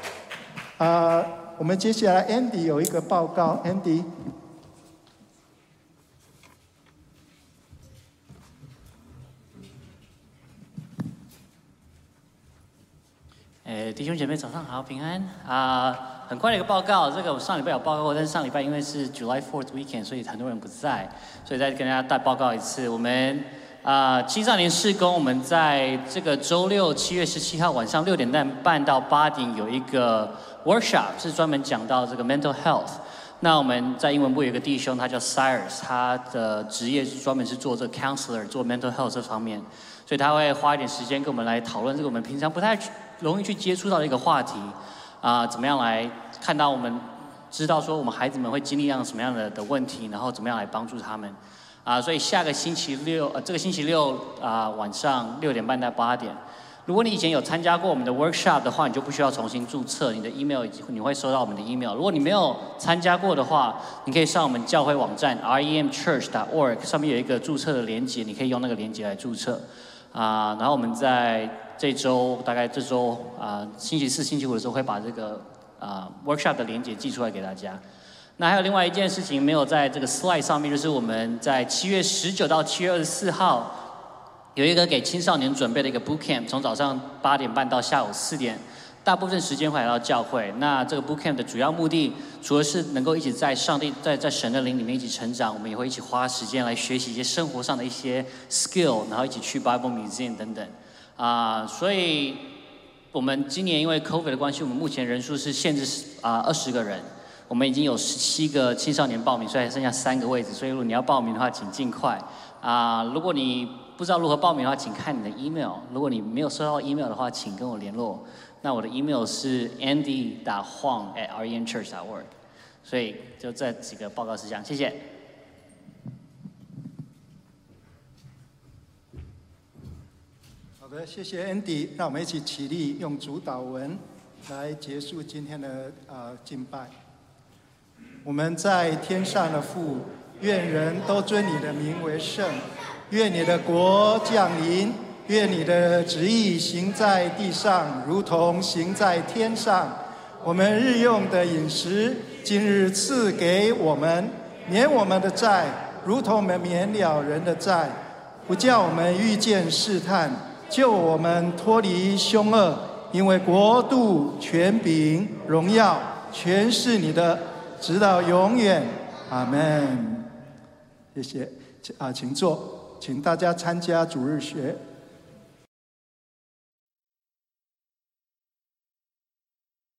我们接下来 Andy 有一个报告 ，Andy。 弟兄姐妹早上好，平安很快的一个报告，这个我上礼拜有报告过，但是上礼拜因为是 July 4th weekend， 所以很多人不在，所以再跟大家报告一次。我们青少年事工，我们在这个周六7月17号晚上6点半到8点有一个 workshop， 是专门讲到这个 mental health。那我们在英文部有一个弟兄，他叫 Cyrus， 他的职业是专门是做这个 counselor， 做 mental health 这方面，所以他会花一点时间跟我们来讨论这个我们平常不太容易去接触到的一个话题，怎么样来看到我们知道说我们孩子们会经历什么样的问题，然后怎么样来帮助他们，所以这个星期六晚上6点半到8点，如果你以前有参加过我们的 workshop 的话，你就不需要重新注册，你的 email 你会收到我们的 email。如果你没有参加过的话，你可以上我们教会网站 remchurch.org， 上面有一个注册的连结，你可以用那个连结来注册。然后我们在这周星期4、星期5的时候会把这个workshop 的连结寄出来给大家。那还有另外一件事情没有在这个 slide 上面，就是我们在7月19到7月24号有一个给青少年准备的一个 boot camp， 从早上8点半到下午4点。大部分时间会来到教会。那这个 boot camp 的主要目的，除了是能够一起在上帝在神的灵里面一起成长，我们也会一起花时间来学习一些生活上的一些 skill， 然后一起去 Bible Museum 等等。所以我们今年因为 COVID 的关系，我们目前人数是限制20个人。我们已经有17个青少年报名，所以还剩下3个位置。所以如果你要报名的话，请尽快。如果你不知道如何报名的话，请看你的 email。如果你没有收到 email 的话，请跟我联络。那我的 email 是 andy.huang@renchurch.org。所以就这几个报告事项，谢谢。 好的，谢谢 Andy。让我们一起起立，用主祷文来结束今天的敬拜。我们在天上的父，愿人都尊你的名为圣。愿你的国降临。愿你的旨意行在地上，如同行在天上。我们日用的饮食，今日赐给我们，免我们的债，如同我们免了人的债，不叫我们遇见试探，救我们脱离凶恶。因为国度、权柄、荣耀，全是你的，直到永远。阿们。谢谢。请坐，请大家参加主日学。